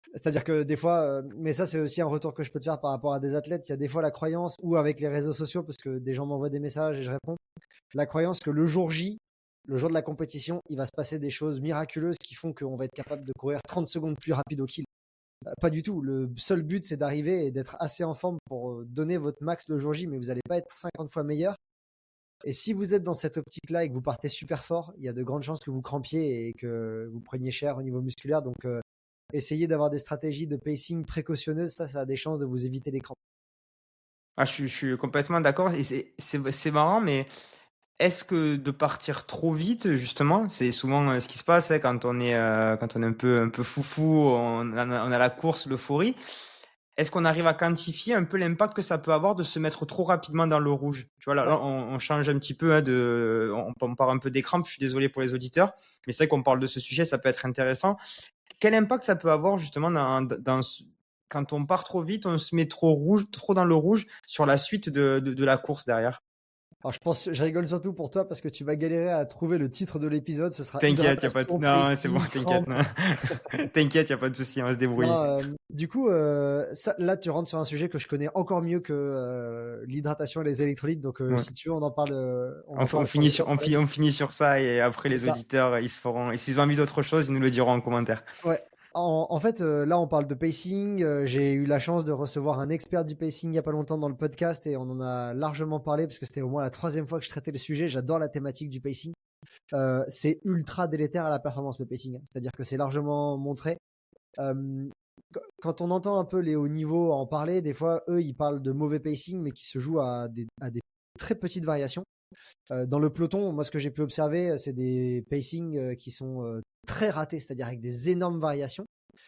C'est-à-dire que des fois, euh, mais ça c'est aussi un retour que je peux te faire par rapport à des athlètes, il y a des fois la croyance, ou avec les réseaux sociaux, parce que des gens m'envoient des messages et je réponds, la croyance que le jour J, le jour de la compétition, il va se passer des choses miraculeuses qui font qu'on va être capable de courir trente secondes plus rapide au kill. Euh, Pas du tout. Le seul but, c'est d'arriver et d'être assez en forme pour euh, donner votre max le jour J, mais vous n'allez pas être cinquante fois meilleur. Et si vous êtes dans cette optique-là et que vous partez super fort, il y a de grandes chances que vous crampiez et que vous preniez cher au niveau musculaire. Donc, euh, essayez d'avoir des stratégies de pacing précautionneuses. Ça, ça a des chances de vous éviter les crampes. Ah, je suis, je suis complètement d'accord. Et c'est, c'est, c'est marrant, mais est-ce que de partir trop vite, justement, c'est souvent euh, ce qui se passe hein, quand on est, euh, quand on est un peu, un peu foufou, on a, on a la course, l'euphorie. Est-ce qu'on arrive à quantifier un peu l'impact que ça peut avoir de se mettre trop rapidement dans le rouge? Tu vois, là, là, Ouais. on, on change un petit peu hein, de, on, on part un peu des crampes. Je suis désolé pour les auditeurs, mais c'est vrai qu'on parle de ce sujet, ça peut être intéressant. Quel impact ça peut avoir justement dans, dans ce- quand on part trop vite, on se met trop rouge, trop dans le rouge sur la suite de, de, de la course derrière? Alors, je pense, je rigole surtout pour toi parce que tu vas galérer à trouver le titre de l'épisode. Ce sera T'inquiète, y a pas de... hydratation, Non, c'est bon, pacing, t'inquiète. crampes. Non. T'inquiète, y a pas de souci, on va se débrouiller. Non, euh, du coup, euh, ça, là, tu rentres sur un sujet que je connais encore mieux que euh, l'hydratation et les électrolytes. Donc, euh, Ouais. si tu veux, on en parle, euh, on On, en f- on parle sans finit aucun sur, on, fi- problème. on finit sur ça et après C'est les ça. auditeurs, ils se feront. Et s'ils ont envie d'autre chose, ils nous le diront en commentaire. Ouais. En, en fait, euh, là, on parle de pacing. Euh, j'ai eu la chance de recevoir un expert du pacing il y a pas longtemps dans le podcast et on en a largement parlé parce que c'était au moins la troisième fois que je traitais le sujet. J'adore la thématique du pacing. Euh, c'est ultra délétère à la performance, le pacing. C'est-à-dire que c'est largement montré. Euh, Quand on entend un peu les hauts niveaux en parler, des fois, eux, ils parlent de mauvais pacing, mais qui se jouent à des, à des très petites variations. Euh, dans le peloton, moi, ce que j'ai pu observer, c'est des pacings euh, qui sont euh, très ratés, c'est-à-dire avec des énormes variations.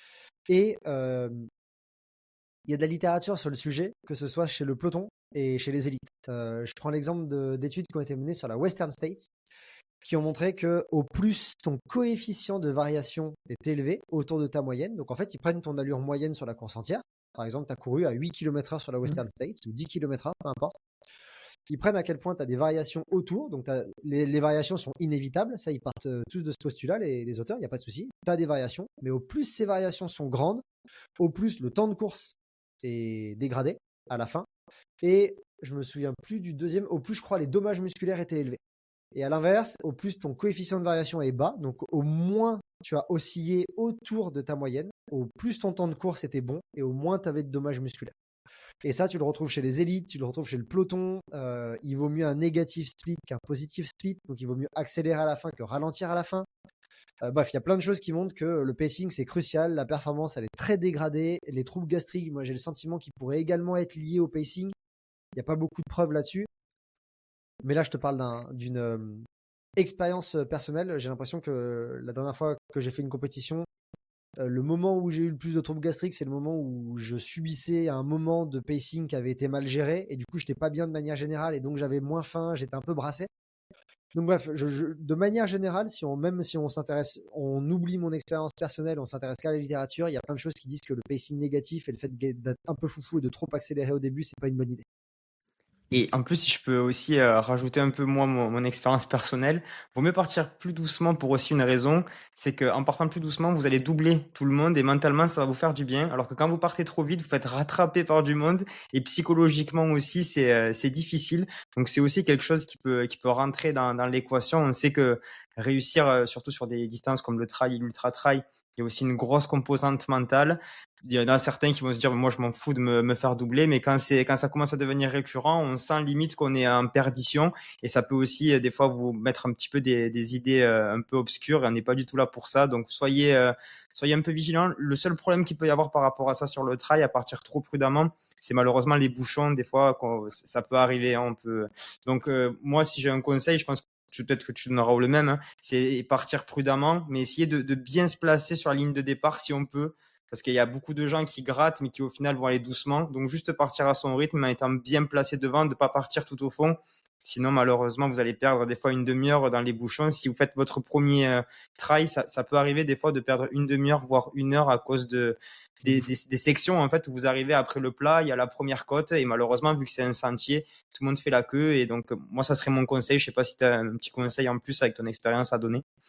Et euh, il y a de la littérature sur le sujet, que ce soit chez le peloton et chez les élites. Euh, je prends l'exemple de- d'études qui ont été menées sur la Western States, qui ont montré que au plus ton coefficient de variation est élevé autour de ta moyenne, donc en fait, ils prennent ton allure moyenne sur la course entière. Par exemple, tu as couru à huit kilomètres heure sur la Western States ou dix kilomètres heure, peu importe. Ils prennent à quel point tu as des variations autour, donc t'as- les, les variations sont inévitables, ça ils partent euh, tous de ce postulat, les, les auteurs, il n'y a pas de souci. Tu as des variations, mais au plus ces variations sont grandes, au plus le temps de course est dégradé à la fin. Et je me souviens plus du deuxième, au plus je crois les dommages musculaires étaient élevés. Et à l'inverse, au plus ton coefficient de variation est bas, donc au moins tu as oscillé autour de ta moyenne, au plus ton temps de course était bon et au moins tu avais de dommages musculaires. Et ça, tu le retrouves chez les élites, tu le retrouves chez le peloton. Euh, il vaut mieux un négatif split qu'un positif split, donc il vaut mieux accélérer à la fin que ralentir à la fin. Euh, bref, il y a plein de choses qui montrent que le pacing, c'est crucial. La performance, elle est très dégradée. Les troubles gastriques, moi, j'ai le sentiment qu'ils pourraient également être liés au pacing. Il n'y a pas beaucoup de preuves là-dessus. Mais là, je te parle d'un, d'une euh, expérience personnelle. J'ai l'impression que la dernière fois que j'ai fait une compétition, euh, le moment où j'ai eu le plus de troubles gastriques, c'est le moment où je subissais un moment de pacing qui avait été mal géré. Et du coup, je n'étais pas bien de manière générale. Et donc, j'avais moins faim, j'étais un peu brassé. Donc bref, je, je, de manière générale, si on, même si on s'intéresse, on oublie mon expérience personnelle, on s'intéresse qu'à la littérature, il y a plein de choses qui disent que le pacing négatif et le fait d'être un peu foufou et de trop accélérer au début, c'est pas une bonne idée. Et en plus, si je peux aussi euh, rajouter un peu moi mon, mon expérience personnelle, vaut mieux partir plus doucement pour aussi une raison, c'est qu'en partant plus doucement, vous allez doubler tout le monde et mentalement, ça va vous faire du bien. Alors que quand vous partez trop vite, vous faites rattraper par du monde et psychologiquement aussi, c'est euh, c'est difficile. Donc c'est aussi quelque chose qui peut qui peut rentrer dans dans l'équation. On sait que réussir, euh, surtout sur des distances comme le trail et l'ultra trail, il y a aussi une grosse composante mentale. Il y en a certains qui vont se dire, moi, je m'en fous de me, me faire doubler, mais quand c'est, quand ça commence à devenir récurrent, on sent limite qu'on est en perdition et ça peut aussi, euh, des fois, vous mettre un petit peu des, des idées euh, un peu obscures et on n'est pas du tout là pour ça. Donc, soyez, euh, soyez un peu vigilants. Le seul problème qu'il peut y avoir par rapport à ça sur le trail, à partir trop prudemment, c'est malheureusement les bouchons. Des fois, ça peut arriver. Hein, on peut. Donc, euh, moi, si j'ai un conseil, je pense que peut-être que tu donneras le même, hein, c'est partir prudemment, mais essayer de, de bien se placer sur la ligne de départ si on peut. Parce qu'il y a beaucoup de gens qui grattent, mais qui au final vont aller doucement. Donc, juste partir à son rythme en étant bien placé devant, de ne pas partir tout au fond. Sinon, malheureusement, vous allez perdre des fois une demi-heure dans les bouchons. Si vous faites votre premier euh, try, ça, ça peut arriver des fois de perdre une demi-heure, voire une heure à cause de, des, des, des sections en fait, où vous arrivez après le plat, il y a la première côte. Et malheureusement, vu que c'est un sentier, tout le monde fait la queue. Et donc, moi, ça serait mon conseil. Je ne sais pas si tu as un petit conseil en plus avec ton expérience à donner.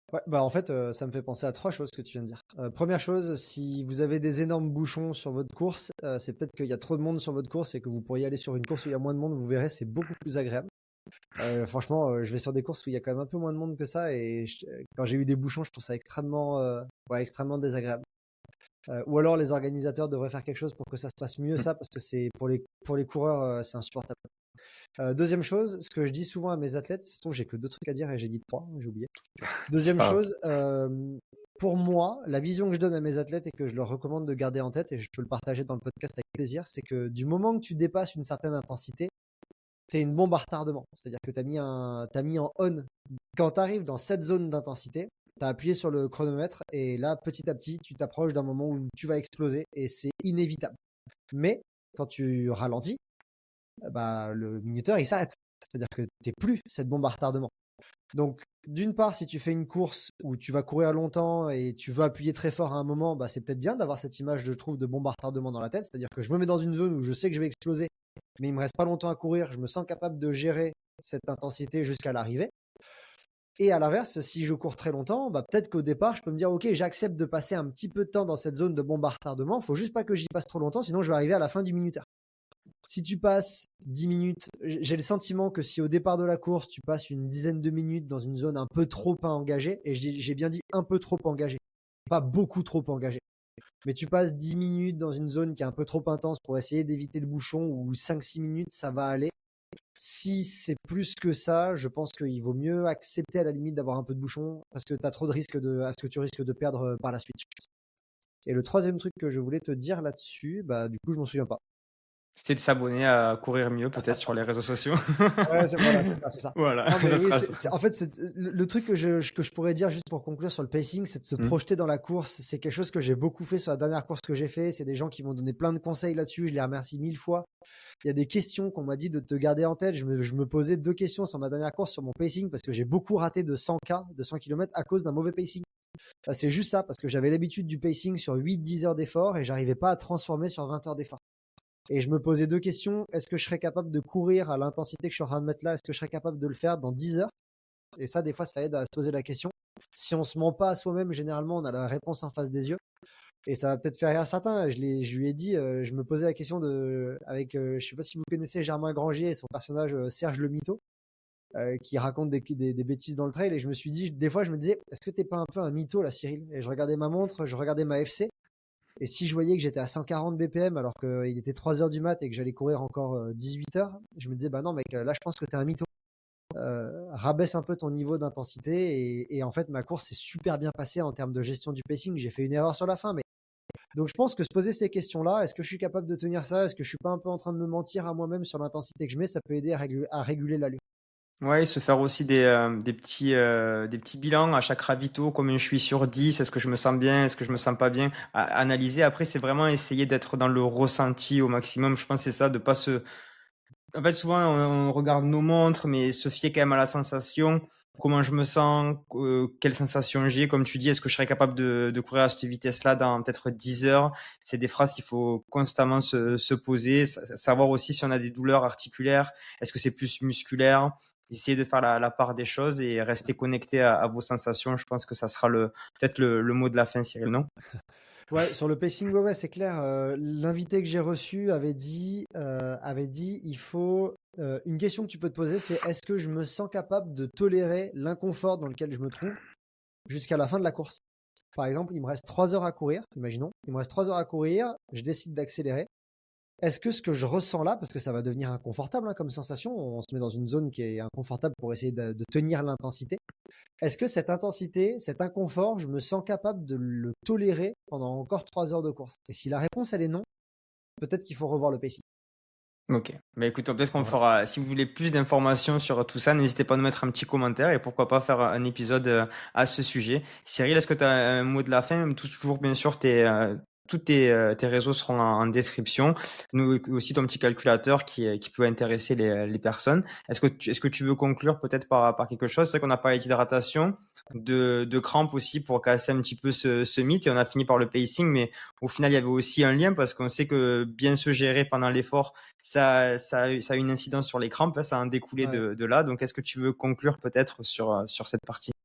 Ouais, bah en fait, euh, ça me fait penser à trois choses que tu viens de dire. Euh, première chose, si vous avez des énormes bouchons sur votre course, euh, c'est peut-être qu'il y a trop de monde sur votre course et que vous pourriez aller sur une course où il y a moins de monde, vous verrez, c'est beaucoup plus agréable. Euh, franchement, euh, je vais sur des courses où il y a quand même un peu moins de monde que ça et je- quand j'ai eu des bouchons, je trouve ça extrêmement, euh, ouais, extrêmement désagréable. Euh, ou alors les organisateurs devraient faire quelque chose pour que ça se passe mieux, ça, parce que c'est pour les, pour les coureurs, euh, c'est insupportable. Euh, deuxième chose, ce que je dis souvent à mes athlètes, je trouve que j'ai que deux trucs à dire et j'ai dit trois, j'ai oublié. C'est Deuxième pas grave. chose, euh, pour moi, la vision que je donne à mes athlètes et que je leur recommande de garder en tête, et je peux le partager dans le podcast avec plaisir, c'est que du moment que tu dépasses une certaine intensité, tu es une bombe à retardement. C'est-à-dire que tu as mis, un, t'as mis en on. Quand tu arrives dans cette zone d'intensité, tu as appuyé sur le chronomètre et là, petit à petit, tu t'approches d'un moment où tu vas exploser et c'est inévitable. Mais quand tu ralentis, bah, le minuteur, il s'arrête. C'est-à-dire que tu n'es plus cette bombe à retardement. Donc, d'une part, si tu fais une course où tu vas courir longtemps et tu veux appuyer très fort à un moment, bah, c'est peut-être bien d'avoir cette image, je trouve, de bombe à retardement dans la tête. C'est-à-dire que je me mets dans une zone où je sais que je vais exploser, mais il me reste pas longtemps à courir. Je me sens capable de gérer cette intensité jusqu'à l'arrivée. Et à l'inverse, si je cours très longtemps, bah, peut-être qu'au départ, je peux me dire, OK, j'accepte de passer un petit peu de temps dans cette zone de bombe à retardement. Il faut juste pas que j'y passe trop longtemps, sinon je vais arriver à la fin du minuteur. Si tu passes dix minutes, j'ai le sentiment que si au départ de la course, tu passes une dizaine de minutes dans une zone un peu trop engagée, et j'ai bien dit un peu trop engagée, pas beaucoup trop engagée, mais tu passes dix minutes dans une zone qui est un peu trop intense pour essayer d'éviter le bouchon, ou cinq six minutes, ça va aller. Si c'est plus que ça, je pense qu'il vaut mieux accepter à la limite d'avoir un peu de bouchon, parce que tu as trop de risques de, à ce que tu risques de perdre par la suite. Et le troisième truc que je voulais te dire là-dessus, bah du coup je m'en souviens pas. C'était de s'abonner à Courir Mieux, peut-être sur les réseaux sociaux. Ouais, c'est, voilà, c'est ça, c'est ça. Voilà, Non, mais ça oui, sera c'est, ça. c'est- en fait, c'est, le, le truc que je, que je pourrais dire juste pour conclure sur le pacing, c'est de se Hmm. projeter dans la course. C'est quelque chose que j'ai beaucoup fait sur la dernière course que j'ai fait. C'est des gens qui m'ont donné plein de conseils là-dessus. Je les remercie mille fois. Il y a des questions qu'on m'a dit de te garder en tête. Je me, je me posais deux questions sur ma dernière course sur mon pacing parce que j'ai beaucoup raté de cent K, de cent kilomètres à cause d'un mauvais pacing. Bah, c'est juste ça, parce que j'avais l'habitude du pacing sur huit dix heures d'effort et j'arrivais pas à transformer sur vingt heures d'effort. Et je me posais deux questions. Est-ce que je serais capable de courir à l'intensité que je suis en train de mettre là? Est-ce que je serais capable de le faire dans dix heures? Et ça, des fois, ça aide à se poser la question. Si on se ment pas à soi-même, généralement, on a la réponse en face des yeux. Et ça va peut-être faire rire certains. Je, l'ai- je lui ai dit, euh, je me posais la question de, avec, euh, je sais pas si vous connaissez Germain Grangier et son personnage euh, Serge le Mytho, euh, qui raconte des, des, des bêtises dans le trail. Et je me suis dit, des fois, je me disais, est-ce que t'es pas un peu un mytho là, Cyril? Et je regardais ma montre, je regardais ma F C. Et si je voyais que j'étais à cent quarante B P M alors qu'il était trois heures du mat et que j'allais courir encore euh, dix-huit heures, je me disais, bah non, mec, là, je pense que t'es un mytho. Euh, rabaisse un peu ton niveau d'intensité. Et, et en fait, ma course s'est super bien passée en termes de gestion du pacing. J'ai fait une erreur sur la fin, mais donc je pense que se poser ces questions-là, est-ce que je suis capable de tenir ça? Est-ce que je suis pas un peu en train de me mentir à moi-même sur l'intensité que je mets? Ça peut aider à réguler, à réguler l'allure. Ouais, se faire aussi des, euh, des petits, euh, des petits bilans à chaque ravito, combien je suis sur dix, est-ce que je me sens bien, est-ce que je me sens pas bien, à analyser. Après, c'est vraiment essayer d'être dans le ressenti au maximum. Je pense que c'est ça, de pas se, en fait, souvent, on, on regarde nos montres, mais se fier quand même à la sensation. Comment je me sens, euh, quelle sensation j'ai, comme tu dis, est-ce que je serais capable de, de courir à cette vitesse-là dans peut-être dix heures? C'est des phrases qu'il faut constamment se, se poser, sa- savoir aussi si on a des douleurs articulaires, est-ce que c'est plus musculaire? Essayer de faire la, la part des choses et rester connecté à, à vos sensations. Je pense que ça sera le, peut-être le, le mot de la fin, Cyril, non? Ouais, sur le pacing, ouais, ouais, c'est clair. Euh, l'invité que j'ai reçu avait dit, euh, avait dit, il faut euh, une question que tu peux te poser, c'est est-ce que je me sens capable de tolérer l'inconfort dans lequel je me trouve jusqu'à la fin de la course? Par exemple, il me reste trois heures à courir, imaginons, il me reste trois heures à courir, je décide d'accélérer. Est-ce que ce que je ressens là, parce que ça va devenir inconfortable hein, comme sensation, on se met dans une zone qui est inconfortable pour essayer de, de tenir l'intensité. Est-ce que cette intensité, cet inconfort, je me sens capable de le tolérer pendant encore trois heures de course? Et si la réponse elle est non, peut-être qu'il faut revoir le pacing. Ok. Bah écoute, peut-être qu'on Voilà. fera, si vous voulez plus d'informations sur tout ça, n'hésitez pas à nous mettre un petit commentaire et pourquoi pas faire un épisode euh, à ce sujet. Cyril, est-ce que tu as un mot de la fin? Toujours, bien sûr, tes, euh, tous tes, euh, tes réseaux seront en, en description. Nous aussi, ton petit calculateur qui, euh, qui peut intéresser les, les personnes. Est-ce que tu, est-ce que tu veux conclure peut-être par, par quelque chose? C'est vrai qu'on a parlé d'hydratation, de, de crampes aussi pour casser un petit peu ce, ce mythe et on a fini par le pacing, mais au final, il y avait aussi un lien parce qu'on sait que bien se gérer pendant l'effort, ça, ça, a, ça a une incidence sur les crampes, ça a un découlé Ouais. de, de là. Donc, est-ce que tu veux conclure peut-être sur, sur cette partie?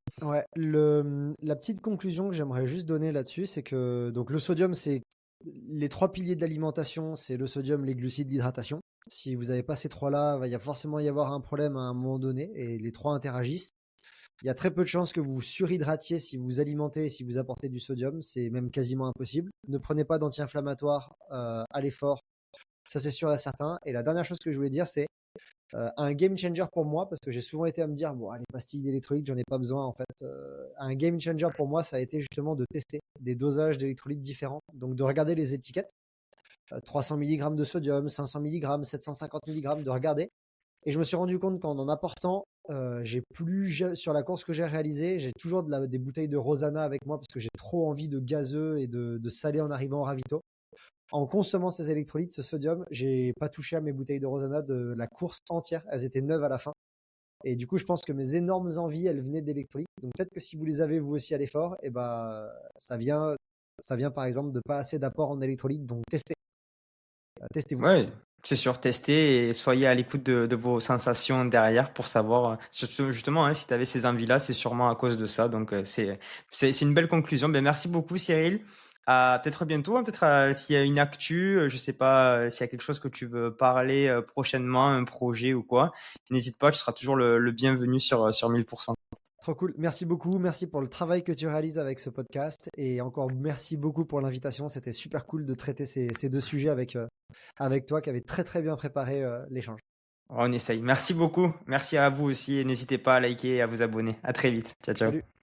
Ouais, le, la petite conclusion que j'aimerais juste donner là-dessus, c'est que donc le sodium, c'est les trois piliers de l'alimentation, c'est le sodium, les glucides, l'hydratation. Si vous n'avez pas ces trois-là, il va y a forcément y avoir un problème à un moment donné et les trois interagissent. Il y a très peu de chances que vous surhydratiez si vous alimentez et si vous apportez du sodium. C'est même quasiment impossible. Ne prenez pas d'anti-inflammatoires euh, à l'effort. Ça, c'est sûr et certain. Et la dernière chose que je voulais dire, c'est euh, un game changer pour moi, parce que j'ai souvent été à me dire, bon, les pastilles d'électrolytes, j'en ai pas besoin en fait. Euh, un game changer pour moi, ça a été justement de tester des dosages d'électrolytes différents. Donc de regarder les étiquettes. Euh, trois cents milligrammes de sodium, cinq cents milligrammes, sept cent cinquante milligrammes, de regarder. Et je me suis rendu compte qu'en en apportant, euh, j'ai plus sur la course que j'ai réalisée, j'ai toujours de la, des bouteilles de Rosana avec moi parce que j'ai trop envie de gazeux et de, de salé en arrivant au ravito. En consommant ces électrolytes, ce sodium, j'ai pas touché à mes bouteilles de Rosana de la course entière. Elles étaient neuves à la fin. Et du coup, je pense que mes énormes envies, elles venaient d'électrolytes. Donc peut-être que si vous les avez vous aussi à l'effort, et ben, ça vient, ça vient par exemple de pas assez d'apport en électrolytes. Donc testez, Euh, testez-vous. Ouais, c'est sûr, testez et soyez à l'écoute de, de vos sensations derrière pour savoir, euh, surtout, justement, hein, si tu avais ces envies-là, c'est sûrement à cause de ça. Donc, euh, c'est, c'est, c'est une belle conclusion. Ben, merci beaucoup, Cyril. À peut-être bientôt, hein, peut-être euh, s'il y a une actu, euh, je sais pas euh, s'il y a quelque chose que tu veux parler euh, prochainement, un projet ou quoi. N'hésite pas, tu seras toujours le, le bienvenu sur, sur mille pour cent. Trop cool. Merci beaucoup. Merci pour le travail que tu réalises avec ce podcast. Et encore merci beaucoup pour l'invitation. C'était super cool de traiter ces, ces deux sujets avec, euh, avec toi qui avait très très bien préparé euh, l'échange. On essaye. Merci beaucoup. Merci à vous aussi et n'hésitez pas à liker et à vous abonner. À très vite. Ciao, ciao. Salut.